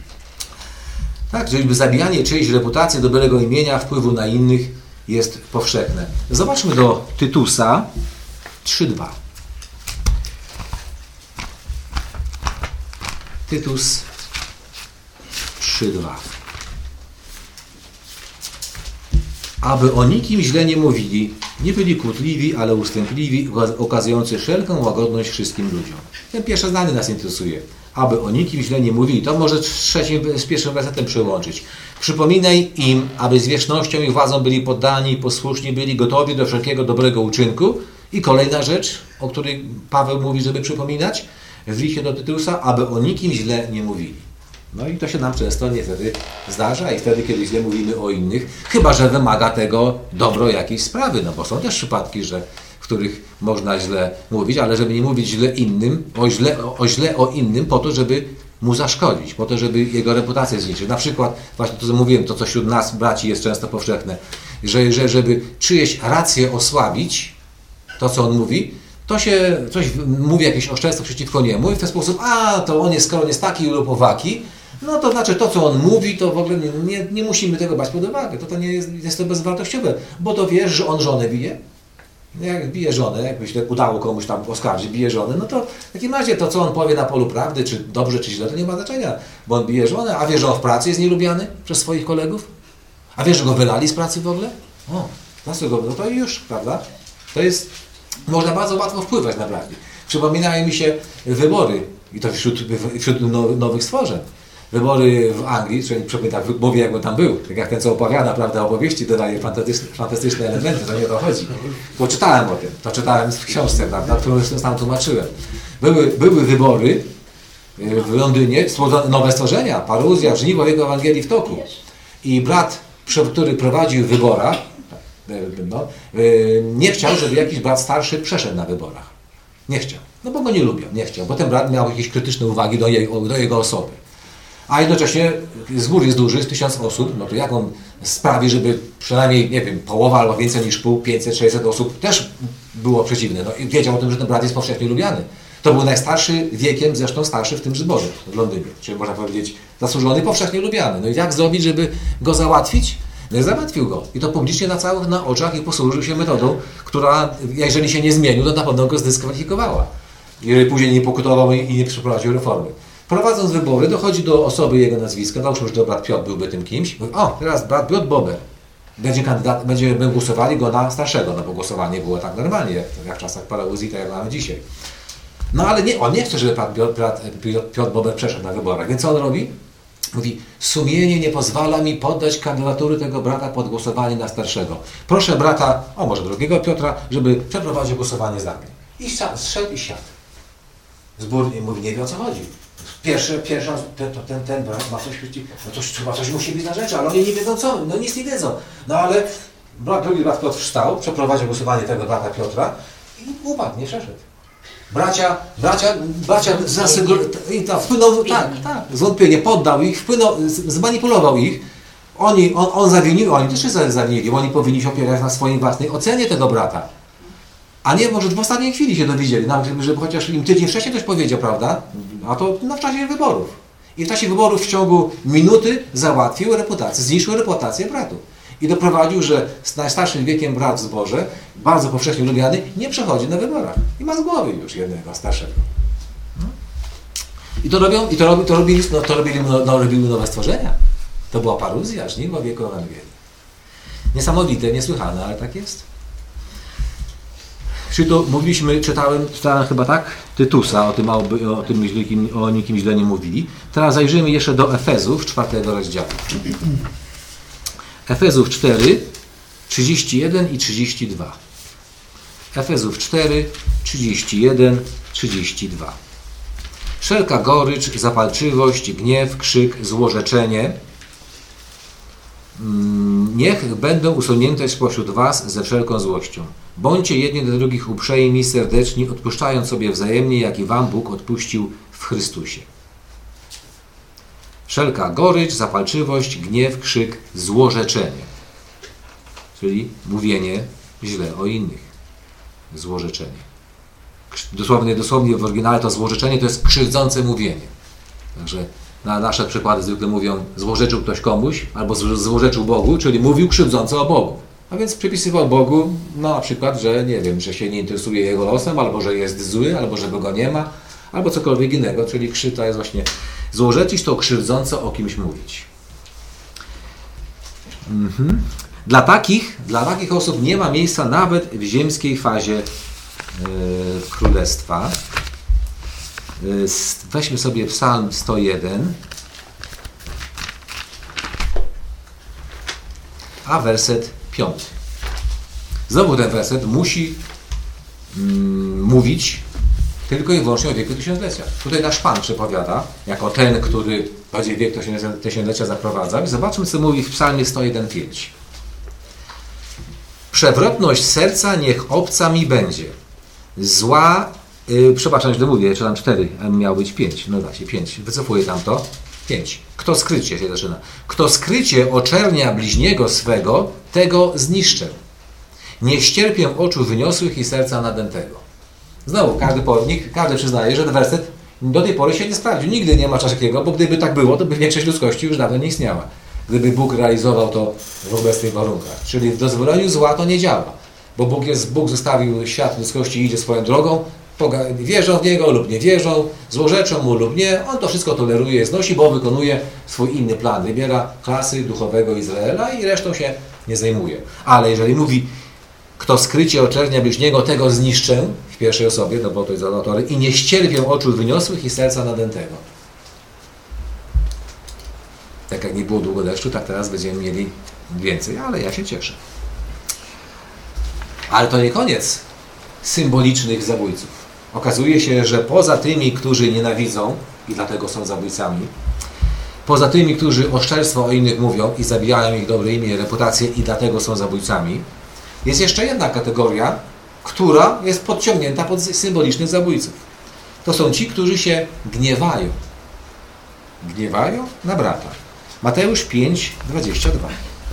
Tak, żeby zabijanie czyjejś reputacji, dobrego imienia, wpływu na innych jest powszechne. Zobaczmy do Tytusa trzy dwa. Tytus trzy dwa. Aby o nikim źle nie mówili, nie byli kłótliwi, ale ustępliwi, okazujący wszelką łagodność wszystkim ludziom. Ten pierwsze zdanie nas interesuje. Aby o nikim źle nie mówili. To może z, trzecim, z pierwszym wersetem przyłączyć. Przypominaj im, aby z wierzchnością i władzą byli poddani, posłuszni, byli gotowi do wszelkiego dobrego uczynku. I kolejna rzecz, o której Paweł mówi, żeby przypominać, w liście do Tytusa, aby o nikim źle nie mówili. No i to się nam często niestety zdarza i wtedy, kiedy źle mówimy o innych, chyba że wymaga tego dobro jakiejś sprawy, no bo są też przypadki, że w których można źle mówić, ale żeby nie mówić źle innym, o źle o, o źle o innym po to, żeby mu zaszkodzić, po to, żeby jego reputację zniszczyć. Na przykład, właśnie to co mówiłem, to co wśród nas, braci, jest często powszechne, że, że żeby czyjeś rację osłabić, to co on mówi, to się coś mówi, jakieś oszczerstwo przeciwko niemu i w ten sposób, a to on jest, skoro on jest taki lub owaki, no to znaczy to, co on mówi, to w ogóle nie, nie, nie musimy tego brać pod uwagę, to, to nie jest, jest to bezwartościowe, bo to wiesz, że on żonę bije. Jak bije żonę, jakby się udało komuś tam oskarżyć, bije żonę, no to w takim razie to, co on powie na polu prawdy, czy dobrze, czy źle, to nie ma znaczenia, bo on bije żonę, a wie, że on w pracy jest nielubiany przez swoich kolegów? A wie, że go wylali z pracy w ogóle? O, dlaczego? No to już, prawda? To jest, można bardzo łatwo wpływać na braci. Przypominają mi się wybory, i to wśród, wśród nowych stworzeń. Wybory w Anglii, czyli tak mówię, jakby tam był, tak jak ten, co opowiada, prawda, opowieści, dodaje fantastyczne, fantastyczne elementy, to nie o to chodzi. Bo czytałem o tym, to czytałem w książce, prawda, którą już tam tłumaczyłem. Były, były wybory w Londynie, nowe stworzenia, paruzja, żniwo jego Ewangelii w toku. I brat, który prowadził w wyborach, no, nie chciał, żeby jakiś brat starszy przeszedł na wyborach. Nie chciał. No bo go nie lubią, nie chciał, bo ten brat miał jakieś krytyczne uwagi do jego, do jego osoby. A jednocześnie zbór jest duży, z tysiąc osób, no to jak on sprawi, żeby przynajmniej, nie wiem, połowa albo więcej niż pół, pięćset, sześćset osób też było przeciwne. No i wiedział o tym, że ten brat jest powszechnie lubiany. To był najstarszy wiekiem, zresztą starszy w tym zborze w Londynie. Czyli można powiedzieć zasłużony, powszechnie lubiany. No i jak zrobić, żeby go załatwić? No i załatwił go. I to publicznie na całych na oczach i posłużył się metodą, która, jeżeli się nie zmienił, to na pewno go zdyskwalifikowała. Jeżeli później nie pokutował i nie przeprowadził reformy. Prowadząc wybory, dochodzi do osoby jego nazwiska, załóżmy, że to brat Piotr byłby tym kimś. Mówi, o, teraz brat Piotr Bober. Będzie kandydat, będziemy głosowali go na starszego, no bo głosowanie było tak normalnie, jak, jak w czasach Palauzji, tak jak mamy dzisiaj. No ale nie, on nie chce, żeby brat Piotr, brat Piotr Bober przeszedł na wyborach, więc co on robi? Mówi, sumienie nie pozwala mi poddać kandydatury tego brata pod głosowanie na starszego. Proszę brata, o może drugiego Piotra, żeby przeprowadził głosowanie za mnie. I zszedł i siadł. Zbór mówi, nie wie o co chodzi. Pierwszy, pierwszy ten, ten, ten brat ma coś, no to chyba coś musi być na rzeczy, ale oni nie wiedzą co, no nic nie wiedzą. No ale brat, drugi brat Piotr wstał, przeprowadził głosowanie tego brata Piotra i upadł, nie przeszedł. Bracia, bracia, bracia zasygnowali, tak, wpłynął, tak, tak, zwątpienie, poddał ich, wpłynął, zmanipulował ich. Oni, on, on zawinił, oni też się zawinili, oni powinni się opierać na swojej własnej ocenie tego brata. A nie, może w ostatniej chwili się dowiedzieli, nawet żeby, żeby chociaż im tydzień wcześniej ktoś powiedział, prawda? A to no, w czasie wyborów. I w czasie wyborów w ciągu minuty załatwił reputację, zniszczył reputację bratu. I doprowadził, że z najstarszym wiekiem brat w zborze, bardzo powszechnie lubiany, nie przechodzi na wyborach. I ma z głowy już jednego starszego. I to robią, i to, robi, to robili, no, to robili, no, no, robiły nowe stworzenia. To była paruzja, żniwo wieku Ewangelii. Niesamowite, niesłychane, ale tak jest. Czyli to mówiliśmy, czytałem, czytałem chyba tak, Tytusa, o tym, o, o tym o nikim źle nie mówili. Teraz zajrzyjmy jeszcze do Efezów, czwartego rozdziału. Efezów cztery, trzydzieści jeden i trzydzieści dwa. Efezów cztery, trzydzieści jeden, trzydzieści dwa. Wszelka gorycz, zapalczywość, gniew, krzyk, złorzeczenie niech będą usunięte spośród was ze wszelką złością. Bądźcie jedni do drugich uprzejmi i serdeczni, odpuszczając sobie wzajemnie, jak i wam Bóg odpuścił w Chrystusie. Wszelka gorycz, zapalczywość, gniew, krzyk, złorzeczenie. Czyli mówienie źle o innych. Złorzeczenie. Dosłownie, dosłownie w oryginale to złorzeczenie to jest krzywdzące mówienie. Także na nasze przykłady zwykle mówią, złorzeczył ktoś komuś, albo złorzeczył Bogu, czyli mówił krzywdząco o Bogu. A więc przypisywał Bogu, no na przykład, że nie wiem, że się nie interesuje jego losem, albo że jest zły, albo że go nie ma, albo cokolwiek innego, czyli krzywda jest właśnie złorzeczyć, to krzywdząco o kimś mówić. Mhm. Dla takich, dla takich osób nie ma miejsca nawet w ziemskiej fazie yy, królestwa. Yy, weźmy sobie Psalm sto jeden, a werset piąty. Znowu ten werset musi mm, mówić tylko i wyłącznie o wieku tysiąclecia. Tutaj nasz Pan przepowiada, jako ten, który bardziej wiek tysiąclecia zaprowadza. I zobaczmy, co mówi w Psalmie sto jeden, pięć. Przewrotność serca niech obca mi będzie. Zła, yy, przepraszam, źle mówię, czytam cztery, a miał być pięć. No da się, pięć. Wycofuję tamto. pięć. Kto skrycie się zaczyna. Kto skrycie oczernia bliźniego swego, tego zniszczę. Niech ścierpię oczu wyniosłych i serca nadętego. Znowu, każdy pornik, każdy przyznaje, że ten werset do tej pory się nie sprawdził. Nigdy nie ma czegoś takiego, bo gdyby tak było, to by większość ludzkości już dawno nie istniała. Gdyby Bóg realizował to w obecnych warunkach. Czyli w dozwoleniu zła to nie działa. Bo Bóg, jest, Bóg zostawił świat ludzkości i idzie swoją drogą, wierzą w Niego lub nie wierzą, złorzeczą Mu lub nie, On to wszystko toleruje, znosi, bo wykonuje swój inny plan. Wybiera klasy duchowego Izraela i resztą się nie zajmuje. Ale jeżeli mówi, kto skrycie oczernia bliźniego, tego zniszczę, w pierwszej osobie, no bo to jest autory, i nie ścierpię oczu wyniosłych i serca nadętego. Tak jak nie było długo deszczu, tak teraz będziemy mieli więcej, ale ja się cieszę. Ale to nie koniec symbolicznych zabójców. Okazuje się, że poza tymi, którzy nienawidzą i dlatego są zabójcami, poza tymi, którzy oszczerstwo o innych mówią i zabijają ich dobre imię, reputację i dlatego są zabójcami, jest jeszcze jedna kategoria, która jest podciągnięta pod symbolicznych zabójców. To są ci, którzy się gniewają. Gniewają na brata. Mateusz pięć, dwadzieścia dwa.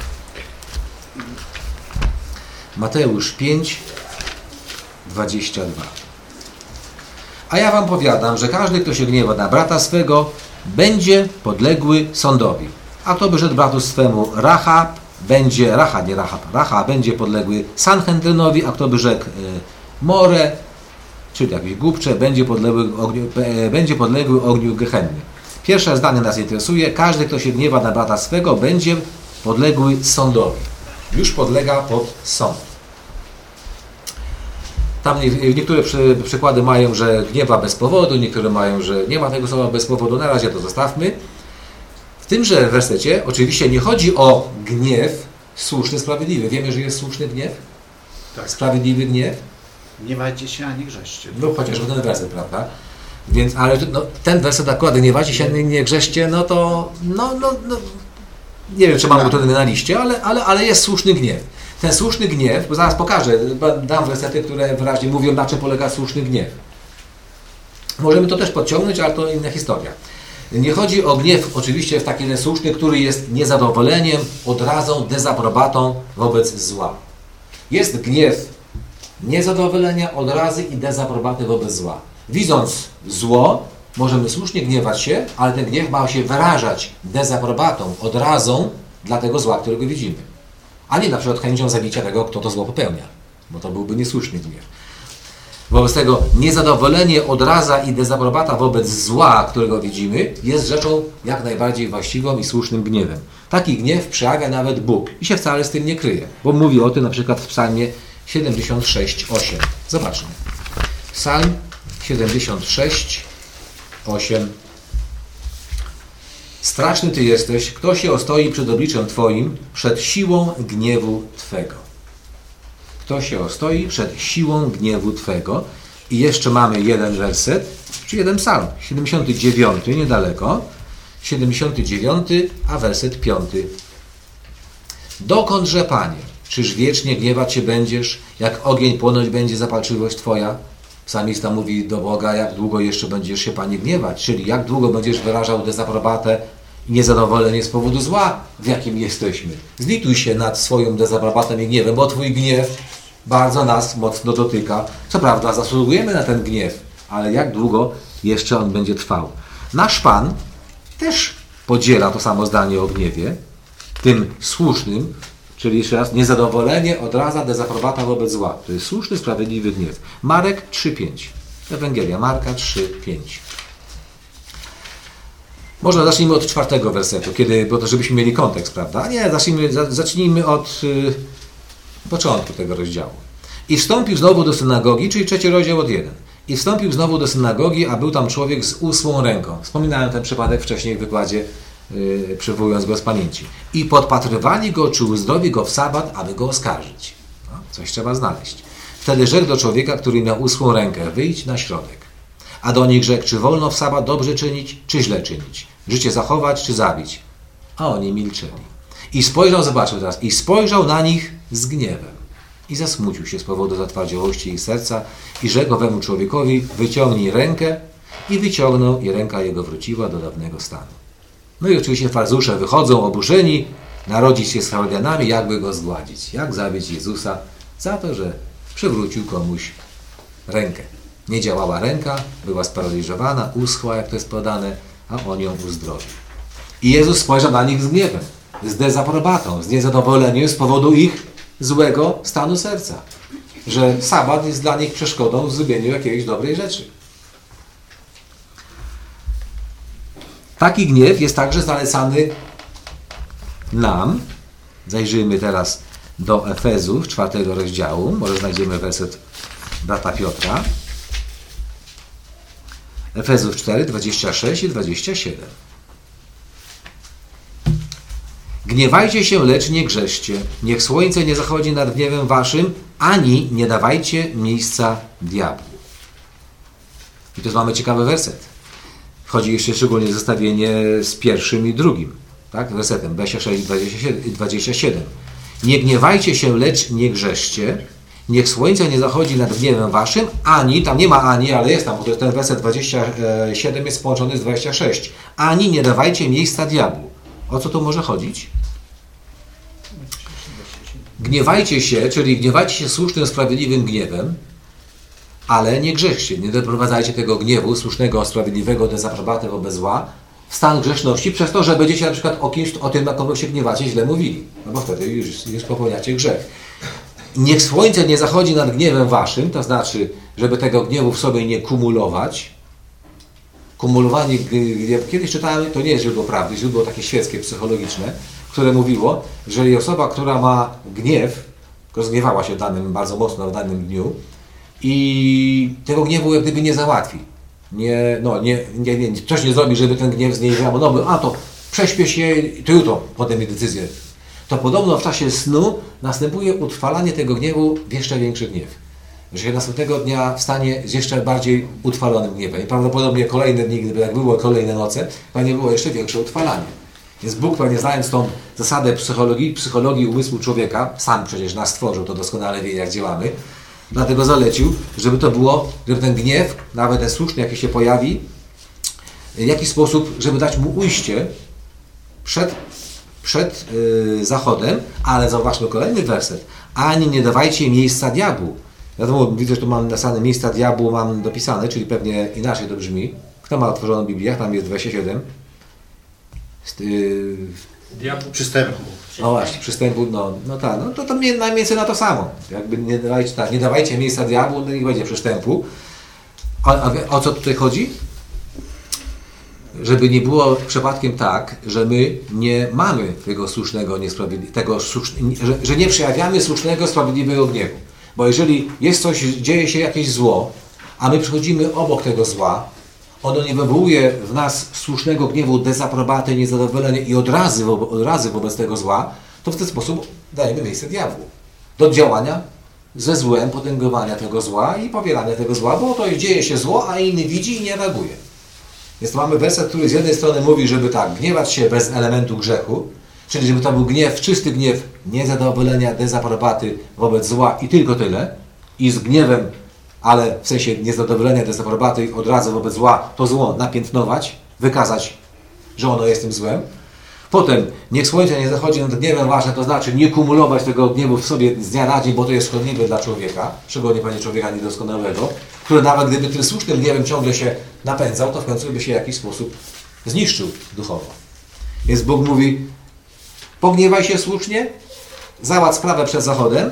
Mateusz pięć, dwadzieścia dwa. A ja wam powiadam, że każdy, kto się gniewa na brata swego, będzie podległy sądowi. A kto by rzekł bratu swemu Racha, będzie, Racha, nie Racha, Racha będzie podległy Sanhedrynowi, a kto by rzekł y, More, czyli jakieś głupcze, będzie podległy ogniu, e, będzie podległy ogniu Gehenny. Pierwsze zdanie nas interesuje. Każdy, kto się gniewa na brata swego, będzie podległy sądowi. Już podlega pod sąd. Tam niektóre przykłady mają, że gniewa bez powodu, niektóre mają, że nie ma tego słowa bez powodu. Na razie to zostawmy. tymże wersecie oczywiście nie chodzi o gniew słuszny, sprawiedliwy. Wiemy, że jest słuszny gniew? Tak. Sprawiedliwy gniew? Gniewajcie się, a nie grzeszcie. No chociażby ten werset, prawda? Więc, ale no, ten werset akurat, gniewajcie się, nie, nie grzeszcie, no to, no, no, no, nie wiem, czy mamy go tutaj na liście, ale, ale, ale jest słuszny gniew. Ten słuszny gniew, bo zaraz pokażę, dam wersety, które wyraźnie mówią, na czym polega słuszny gniew. Możemy to też podciągnąć, ale to inna historia. Nie chodzi o gniew oczywiście w taki ten słuszny, który jest niezadowoleniem, odrazą, dezaprobatą wobec zła. Jest gniew niezadowolenia, odrazy i dezaprobaty wobec zła. Widząc zło, możemy słusznie gniewać się, ale ten gniew ma się wyrażać dezaprobatą, odrazą dla tego zła, którego widzimy. A nie na przykład chęcią zabicia tego, kto to zło popełnia, bo to byłby niesłuszny gniew. Wobec tego niezadowolenie, odraza i dezaprobata wobec zła, którego widzimy, jest rzeczą jak najbardziej właściwą i słusznym gniewem. Taki gniew przejawia nawet Bóg i się wcale z tym nie kryje, bo mówi o tym na przykład w psalmie siedemdziesiąt sześć, osiem. Zobaczmy. Psalm siedemdziesiąt sześć, osiem. Straszny Ty jesteś, kto się ostoi przed obliczem Twoim, przed siłą gniewu Twego. Kto się ostoi przed siłą gniewu Twego. I jeszcze mamy jeden werset, czy jeden psalm, siedemdziesiąty dziewiąty, niedaleko. siedemdziesiąty dziewiąty, a werset piąty. Dokądże, Panie, czyż wiecznie gniewać się będziesz, jak ogień płonąć będzie zapalczywość Twoja? Psalmista mówi do Boga, jak długo jeszcze będziesz się, Panie, gniewać, czyli jak długo będziesz wyrażał dezaprobatę i niezadowolenie z powodu zła, w jakim jesteśmy. Zlituj się nad swoją dezaprobatą i gniewem, bo Twój gniew bardzo nas mocno dotyka. Co prawda zasługujemy na ten gniew, ale jak długo jeszcze on będzie trwał? Nasz Pan też podziela to samo zdanie o gniewie, tym słusznym, czyli jeszcze raz, niezadowolenie, odraza, dezaprobata wobec zła. To jest słuszny, sprawiedliwy gniew. Marek trzy pięć. Ewangelia Marka trzy pięć. Może zacznijmy od czwartego wersetu, kiedy, bo to żebyśmy mieli kontekst, prawda? Nie, zacznijmy, zacznijmy od y, początku tego rozdziału. I wstąpił znowu do synagogi, czyli trzeci rozdział od jeden. I wstąpił znowu do synagogi, a był tam człowiek z usłą ręką. Wspominałem ten przypadek wcześniej w wykładzie, yy, przywołując go z pamięci. I podpatrywali go, czy uzdrowi go w sabat, aby go oskarżyć. No, coś trzeba znaleźć. Wtedy rzekł do człowieka, który miał usłą rękę, wyjdź na środek. A do nich rzekł, czy wolno w sabat dobrze czynić, czy źle czynić? Życie zachować, czy zabić? A oni milczeli. I spojrzał, zobaczmy teraz, i spojrzał na nich z gniewem. I zasmucił się z powodu zatwardziałości ich serca i rzekł owemu człowiekowi, wyciągnij rękę, i wyciągnął, i ręka jego wróciła do dawnego stanu. No i oczywiście faryzeusze wychodzą oburzeni, narodzić się z Herodianami, jakby go zgładzić. Jak zabić Jezusa za to, że przywrócił komuś rękę. Nie działała ręka, była sparaliżowana, uschła, jak to jest podane, a on ją uzdrowił. I Jezus spojrzał na nich z gniewem, z dezaprobatą, z niezadowoleniem z powodu ich złego stanu serca. Że sabat jest dla nich przeszkodą w zrobieniu jakiejś dobrej rzeczy. Taki gniew jest także zalecany nam. Zajrzyjmy teraz do Efezów, czwartego rozdziału. Może znajdziemy werset brata Piotra. Efezów cztery, dwadzieścia sześć i dwadzieścia siedem. Gniewajcie się, lecz nie grzeszcie. Niech słońce nie zachodzi nad gniewem waszym, ani nie dawajcie miejsca diabłu. I tu mamy ciekawy werset. Wchodzi jeszcze szczególnie zestawienie z pierwszym i drugim. Tak? Wersetem dwadzieścia sześć i dwadzieścia siedem. Nie gniewajcie się, lecz nie grzeszcie. Niech słońce nie zachodzi nad gniewem waszym, ani, tam nie ma ani, ale jest tam, bo ten werset dwadzieścia siedem jest połączony z dwadzieścia sześć. Ani nie dawajcie miejsca diabłu. O co tu może chodzić? Gniewajcie się, czyli gniewajcie się słusznym, sprawiedliwym gniewem, ale nie grzeszcie. Nie doprowadzajcie tego gniewu, słusznego, sprawiedliwego, dezaprobaty wobec zła, w stan grzeszności przez to, że będziecie na przykład o kimś, o tym, na kogo się gniewacie, źle mówili. No bo wtedy już, już popełniacie grzech. Niech słońce nie zachodzi nad gniewem waszym, to znaczy, żeby tego gniewu w sobie nie kumulować. Kumulowanie gniewu, kiedyś czytałem, to nie jest źródło prawdy, źródło takie świeckie, psychologiczne, które mówiło, że jeżeli osoba, która ma gniew, rozgniewała się w danym, bardzo mocno w danym dniu i tego gniewu jak gdyby nie załatwi, nie, no, nie, nie, nie, coś nie zrobi, żeby ten gniew z niej wyemanował, a to prześpię się, to jutro podejmie decyzję. To podobno w czasie snu następuje utrwalanie tego gniewu w jeszcze większy gniew. Że się następnego dnia wstanie z jeszcze bardziej utrwalonym gniewem. I prawdopodobnie kolejne dni, gdyby tak było, kolejne noce, pewnie było jeszcze większe utrwalanie. Więc Bóg, pewnie znając tą zasadę psychologii, psychologii umysłu człowieka, sam przecież nas stworzył, to doskonale wie, jak działamy, dlatego zalecił, żeby to było, żeby ten gniew, nawet ten słuszny, jaki się pojawi, w jakiś sposób, żeby dać mu ujście przed, przed yy, zachodem, ale zauważmy kolejny werset. Ani nie dawajcie miejsca diabłu. Wiadomo, widzę, że tu mam napisane miejsca diabłu, mam dopisane, czyli pewnie inaczej to brzmi. Kto ma otworzoną Biblię? Tam jest dwadzieścia siedem. Yy, Diabłu przystępu. No właśnie, przystępu, no, no tak, no to, to mniej więcej na to samo. Jakby nie dawajcie, tak, nie dawajcie miejsca diabłu, no i będzie przystępu. A, a o co tutaj chodzi? Żeby nie było przypadkiem tak, że my nie mamy tego słusznego, niesprawiedliwego, tego słuszne, że, że nie przejawiamy słusznego, sprawiedliwego gniewu. Bo jeżeli jest coś, dzieje się jakieś zło, a my przechodzimy obok tego zła, ono nie wywołuje w nas słusznego gniewu, dezaprobaty, niezadowolenia i odrazy, wo odrazy wobec tego zła, to w ten sposób dajemy miejsce diabłu. Do działania ze złem, potęgowania tego zła i popierania tego zła, bo to dzieje się zło, a inny widzi i nie reaguje. Więc mamy werset, który z jednej strony mówi, żeby tak, gniewać się bez elementu grzechu, czyli żeby to był gniew, czysty gniew, niezadowolenia, dezaprobaty wobec zła i tylko tyle. I z gniewem, ale w sensie niezadowolenia, dezaprobaty i odrazy wobec zła, to zło napiętnować, wykazać, że ono jest tym złem. Potem, niech słońce nie zachodzi nad gniewem ważne, to znaczy nie kumulować tego gniewu w sobie z dnia na dzień, bo to jest szkodliwe dla człowieka, szczególnie panie człowieka niedoskonałego, który nawet gdyby tym słusznym gniewem ciągle się napędzał, to w końcu by się w jakiś sposób zniszczył duchowo. Więc Bóg mówi, pogniewaj się słusznie, załatw sprawę przed zachodem,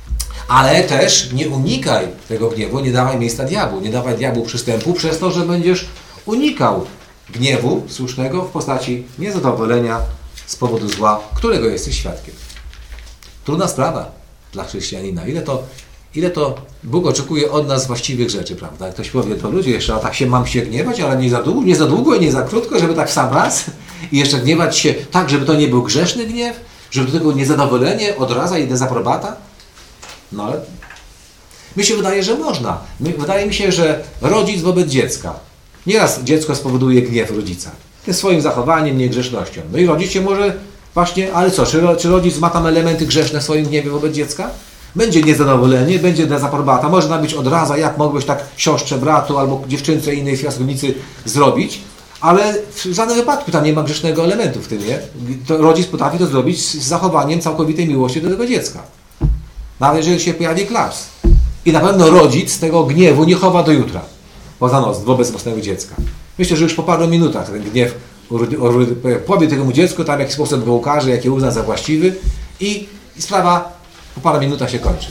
ale też nie unikaj tego gniewu, nie dawaj miejsca diabłu, nie dawaj diabłu przystępu przez to, że będziesz unikał gniewu słusznego w postaci niezadowolenia z powodu zła, którego jesteś świadkiem. Trudna sprawa dla chrześcijanina. Ile to, ile to Bóg oczekuje od nas właściwych rzeczy, prawda? Jak ktoś powie, to ludzie jeszcze, a tak się mam się gniewać, ale nie za długo, nie za długo i nie za krótko, żeby tak w sam raz i jeszcze gniewać się tak, żeby to nie był grzeszny gniew, żeby to tylko niezadowolenie, odraza i dezaprobata. No ale mi się wydaje, że można. Wydaje mi się, że rodzic wobec dziecka. Nieraz dziecko spowoduje gniew rodzica. Tym swoim zachowaniem, niegrzecznością. No i rodzic się może właśnie, ale co, czy, czy rodzic ma tam elementy grzeszne w swoim gniewie wobec dziecka? Będzie niezadowolenie, będzie dezaprobata. Może być odraza, jak mogłeś tak siostrze, bratu albo dziewczynce innej piaskownicy zrobić, ale w żadnym wypadku tam nie ma grzesznego elementu w tym, nie? To rodzic potrafi to zrobić z zachowaniem całkowitej miłości do tego dziecka. Nawet jeżeli się pojawi klaps. I na pewno rodzic tego gniewu nie chowa do jutra. Poza noc, wobec własnego dziecka. Myślę, że już po paru minutach ten gniew powie temu dziecku, tam w jakiś sposób go ukaże, jaki uzna za właściwy i, i sprawa po paru minutach się kończy.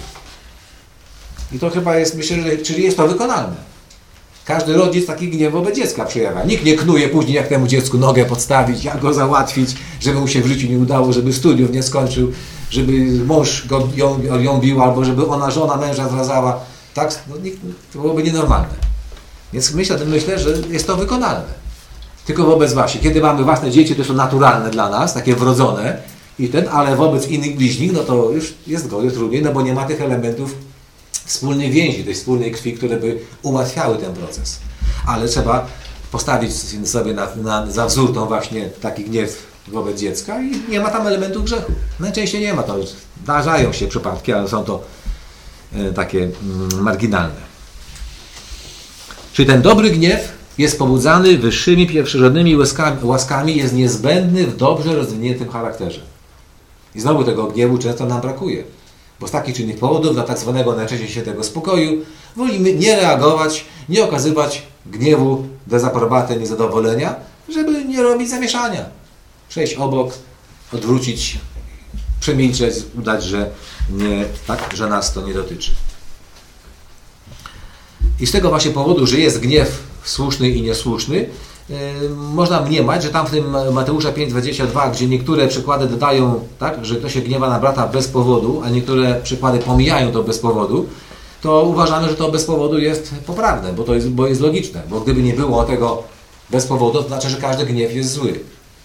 I to chyba jest, myślę, że czyli jest to wykonalne. Każdy rodzic taki gniew wobec dziecka przejawia. Nikt nie knuje później, jak temu dziecku nogę podstawić, jak go załatwić, żeby mu się w życiu nie udało, żeby studiów nie skończył, żeby mąż go, ją, ją bił, albo żeby ona, żona męża zrazała. Tak? No, to byłoby nienormalne. Więc myślę, myślę, że jest to wykonalne. Tylko wobec właśnie, kiedy mamy własne dzieci, to są naturalne dla nas, takie wrodzone, i ten, ale wobec innych bliźnich, no to już jest gorzej, trudniej, no bo nie ma tych elementów wspólnej więzi, tej wspólnej krwi, które by ułatwiały ten proces. Ale trzeba postawić sobie na, na, za wzór tą właśnie taki gniew wobec dziecka i nie ma tam elementów grzechu. Najczęściej nie ma, to zdarzają się przypadki, ale są to e, takie mm, marginalne. Czyli ten dobry gniew jest pobudzany wyższymi, pierwszorzędnymi łaskami, łaskami, jest niezbędny w dobrze rozwiniętym charakterze. I znowu tego gniewu często nam brakuje. Bo z takich czy innych powodów, dla tak zwanego najczęściej świętego spokoju, wolimy nie reagować, nie okazywać gniewu, dezaprobaty, niezadowolenia, żeby nie robić zamieszania. Przejść obok, odwrócić, przemilczeć, udać, że, nie, tak, że nas to nie dotyczy. I z tego właśnie powodu, że jest gniew słuszny i niesłuszny, yy, można mniemać, że tam w tym Mateusza pięć dwadzieścia dwa, gdzie niektóre przykłady dodają, tak, że ktoś się gniewa na brata bez powodu, a niektóre przykłady pomijają to bez powodu, to uważamy, że to bez powodu jest poprawne, bo to jest, bo jest logiczne. Bo gdyby nie było tego bez powodu, to znaczy, że każdy gniew jest zły.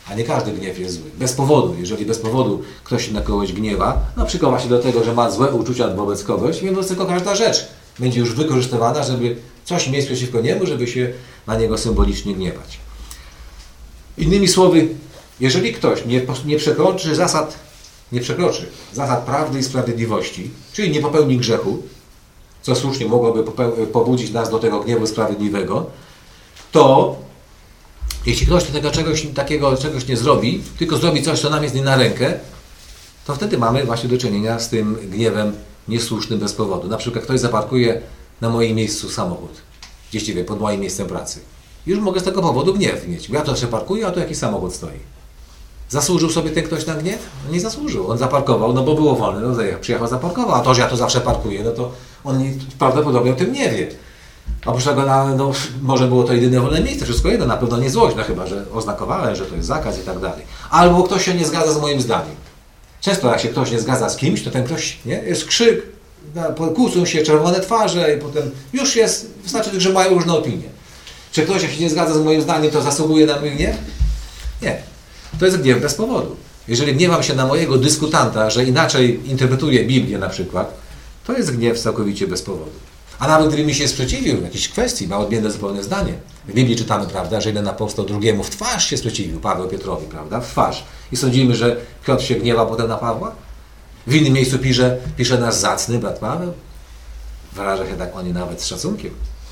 A nie każdy gniew jest zły. Bez powodu. Jeżeli bez powodu ktoś się na kogoś gniewa, no przykowa się do tego, że ma złe uczucia wobec kogoś, więc tylko każda rzecz będzie już wykorzystywana, żeby coś mieć przeciwko niemu, żeby się na niego symbolicznie gniewać. Innymi słowy, jeżeli ktoś nie, nie przekroczy zasad, nie przekroczy zasad prawdy i sprawiedliwości, czyli nie popełni grzechu, co słusznie mogłoby pobudzić nas do tego gniewu sprawiedliwego, to jeśli ktoś tego czegoś takiego czegoś nie zrobi, tylko zrobi coś, co nam jest nie na rękę, to wtedy mamy właśnie do czynienia z tym gniewem niesłusznym bez powodu. Na przykład ktoś zaparkuje na moim miejscu samochód, gdzieś nie wiem, pod moim miejscem pracy. Już mogę z tego powodu gniew mieć, bo ja to przeparkuję, a tu jakiś samochód stoi. Zasłużył sobie ten ktoś na gniew? No nie zasłużył. On zaparkował, no bo było wolne, no przyjechał, zaparkował, a to, że ja to zawsze parkuję, no to on prawdopodobnie o tym nie wie. Oprócz tego, no, może było to jedyne wolne miejsce, wszystko jedno, na pewno nie złość, no chyba, że oznakowałem, że to jest zakaz i tak dalej. Albo ktoś się nie zgadza z moim zdaniem. Często jak się ktoś nie zgadza z kimś, to ten ktoś, nie, jest krzyk, kłócą się, czerwone twarze i potem już jest, wystarczy, że mają różne opinie. Czy ktoś, jak się nie zgadza z moim zdaniem, to zasługuje na mój gniew? Nie. To jest gniew bez powodu. Jeżeli gniewam się na mojego dyskutanta, że inaczej interpretuje Biblię na przykład, to jest gniew całkowicie bez powodu. A nawet gdyby mi się sprzeciwił w jakiejś kwestii, ma odmienne zupełnie zdanie. W Biblii czytamy, prawda, że jeden apostoł drugiemu w twarz się sprzeciwił, Paweł Piotrowi, prawda, w twarz. I sądzimy, że Piotr się gniewa potem na Pawła? W innym miejscu pisze, pisze nasz zacny brat Paweł. Wyraża się tak o nie nawet z szacunkiem.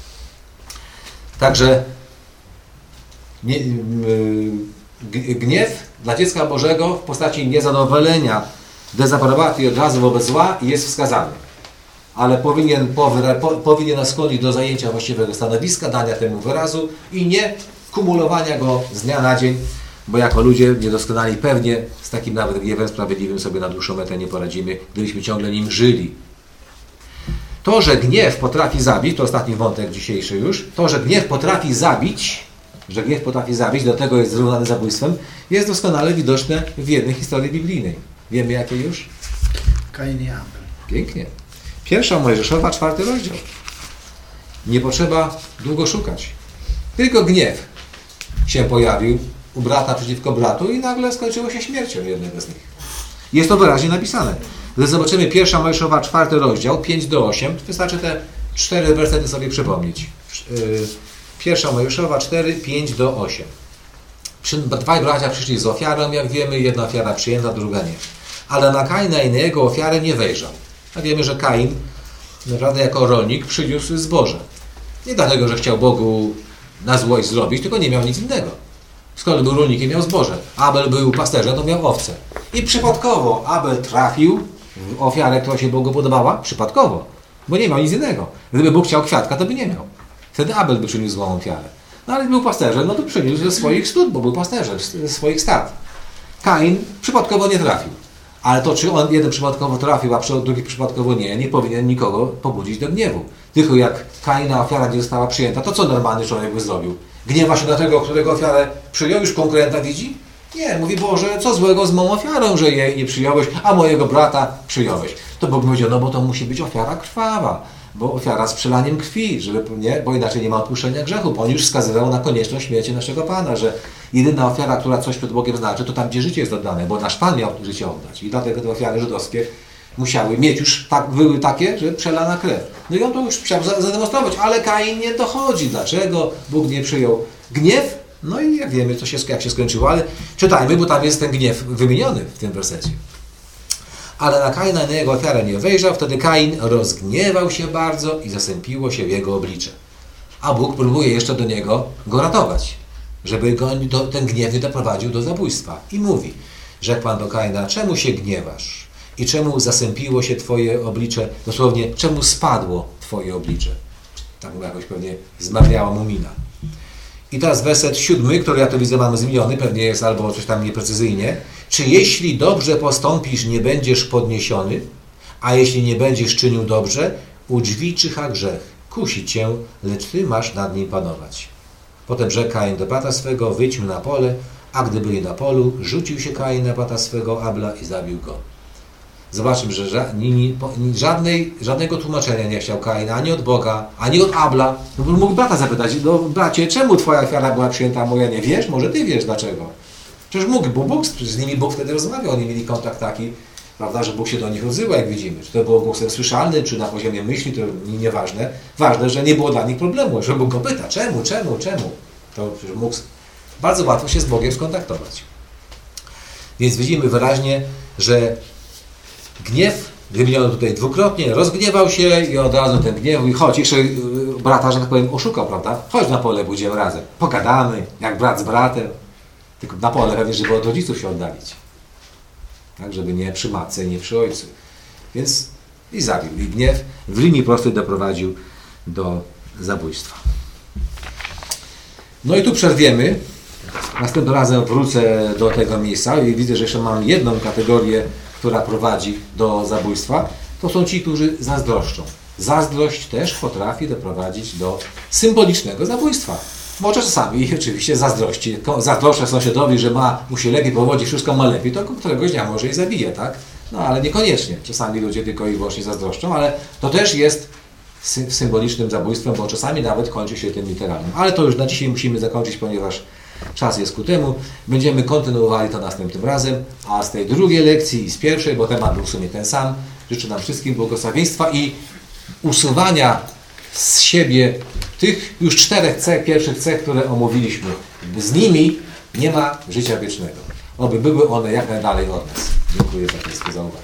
Także nie, yy, gniew dla dziecka Bożego w postaci niezadowolenia, dezaprobaty i odrazu wobec zła jest wskazany. Ale powinien, po, powinien nas skłonić do zajęcia właściwego stanowiska, dania temu wyrazu i nie kumulowania go z dnia na dzień, bo jako ludzie niedoskonali pewnie z takim nawet gniewem sprawiedliwym sobie na dłuższą metę nie poradzimy, gdybyśmy ciągle nim żyli. To, że gniew potrafi zabić, to ostatni wątek dzisiejszy już, to, że gniew potrafi zabić, że gniew potrafi zabić, do tego jest zrównany zabójstwem, jest doskonale widoczne w jednej historii biblijnej. Wiemy jakie już? Kain i Abel. Pięknie. Pierwsza Mojżeszowa, czwarty rozdział. Nie potrzeba długo szukać. Tylko gniew się pojawił u brata przeciwko bratu i nagle skończyło się śmiercią jednego z nich. Jest to wyraźnie napisane. Gdy zobaczymy pierwsza Mojżeszowa, czwarty rozdział, pięć do ośmiu, wystarczy te cztery wersety sobie przypomnieć. Pierwsza Mojżeszowa, cztery, pięć do ośmiu. Dwaj bracia przyszli z ofiarą, jak wiemy, jedna ofiara przyjęta, druga nie. Ale na Kaina i na jego ofiarę nie wejrzał. A wiemy, że Kain, naprawdę jako rolnik, przyniósł zboże. Nie dlatego, że chciał Bogu na złość zrobić, tylko nie miał nic innego. Skoro był rolnikiem, miał zboże. Abel był pasterzem, to miał owce. I przypadkowo Abel trafił w ofiarę, która się Bogu podobała. Przypadkowo. Bo nie miał nic innego. Gdyby Bóg chciał kwiatka, to by nie miał. Wtedy Abel by przyniósł złą ofiarę. No ale był pasterzem, no to przyniósł ze swoich stód, bo był pasterzem, ze swoich stad. Kain przypadkowo nie trafił. Ale to, czy on jeden przypadkowo trafił, a drugi przypadkowo nie, nie powinien nikogo pobudzić do gniewu. Tylko jak Kaina ofiara nie została przyjęta, to co normalny człowiek by zrobił? Gniewa się na tego, którego ofiarę przyjął, już konkurenta widzi? Nie, mówi, Boże, co złego z mą ofiarą, że jej nie przyjąłeś, a mojego brata przyjąłeś. To Bóg powiedział, no bo to musi być ofiara krwawa, bo ofiara z przelaniem krwi, żeby, nie, bo inaczej nie ma odpuszczenia grzechu. Bo on już wskazywał na konieczność śmierci naszego Pana, że jedyna ofiara, która coś przed Bogiem znaczy, to tam, gdzie życie jest oddane, bo nasz Pan miał życie oddać. I dlatego te ofiary żydowskie musiały mieć już, tak, były takie, że przelana krew. No i on to już chciał zademonstrować, ale Kain nie dochodzi. Dlaczego Bóg nie przyjął gniew? No i jak wiemy, to się, jak się skończyło, ale czytajmy, bo tam jest ten gniew wymieniony w tym wersecie. Ale na Kaina i na jego ofiarę nie wejrzał, wtedy Kain rozgniewał się bardzo i zasępiło się w jego oblicze. A Bóg próbuje jeszcze do niego go ratować, żeby go, do, ten gniew nie doprowadził do zabójstwa. I mówi, rzekł Pan do Kaina, czemu się gniewasz? I czemu zasępiło się Twoje oblicze? Dosłownie, czemu spadło Twoje oblicze? Tak mu jakoś pewnie zmarniała mu mina. I teraz werset siódmy, który ja tu widzę mam zmieniony, pewnie jest albo coś tam nieprecyzyjnie. Czy jeśli dobrze postąpisz, nie będziesz podniesiony, a jeśli nie będziesz czynił dobrze, u drzwi czyha grzech, kusi cię, lecz ty masz nad nim panować. Potem rzekł Kain do brata swego, wyjdźmy na pole, a gdy byli na polu, rzucił się Kain na brata swego Abla i zabił go. Zobaczmy, że żadnej, żadnego tłumaczenia nie chciał Kain, ani od Boga, ani od Abla. No bo mógł brata zapytać, no bracie, czemu twoja ofiara była przyjęta, a moja nie? Wiesz? Może ty wiesz dlaczego. Przecież mógł, bo Bóg, z nimi Bóg wtedy rozmawiał, oni mieli kontakt taki, prawda, że Bóg się do nich odzywa, jak widzimy. Czy to było głosem słyszalnym, czy na poziomie myśli, to nieważne. Ważne, że nie było dla nich problemu, że Bóg go pyta, czemu, czemu, czemu. To przecież mógł bardzo łatwo się z Bogiem skontaktować. Więc widzimy wyraźnie, że gniew wymieniono tutaj dwukrotnie, rozgniewał się i od razu ten gniew i chodź, jeszcze brata, że tak powiem, oszukał, prawda? Chodź na pole, pójdziemy razem, pogadamy, jak brat z bratem. Tylko na pole pewnie, żeby od rodziców się oddalić. Tak, żeby nie przy matce, nie przy ojcu. Więc i zabił. I gniew w linii prostej doprowadził do zabójstwa. No i tu przerwiemy. Następnym razem wrócę do tego miejsca i widzę, że jeszcze mam jedną kategorię, która prowadzi do zabójstwa. To są ci, którzy zazdroszczą. Zazdrość też potrafi doprowadzić do symbolicznego zabójstwa. Może czasami oczywiście zazdrości. Zazdroszczę sąsiadowi, że ma, mu się lepiej powodzi, wszystko ma lepiej, to któregoś dnia może i zabije, tak? No ale niekoniecznie. Czasami ludzie tylko i wyłącznie zazdroszczą, ale to też jest sy symbolicznym zabójstwem, bo czasami nawet kończy się tym literalnym. Ale to już na dzisiaj musimy zakończyć, ponieważ czas jest ku temu. Będziemy kontynuowali to następnym razem, a z tej drugiej lekcji i z pierwszej, bo temat był w sumie ten sam, życzę nam wszystkim błogosławieństwa i usuwania z siebie tych już czterech cech, pierwszych cech, które omówiliśmy. Z nimi nie ma życia wiecznego. Oby były one jak najdalej od nas. Dziękuję za uwagę.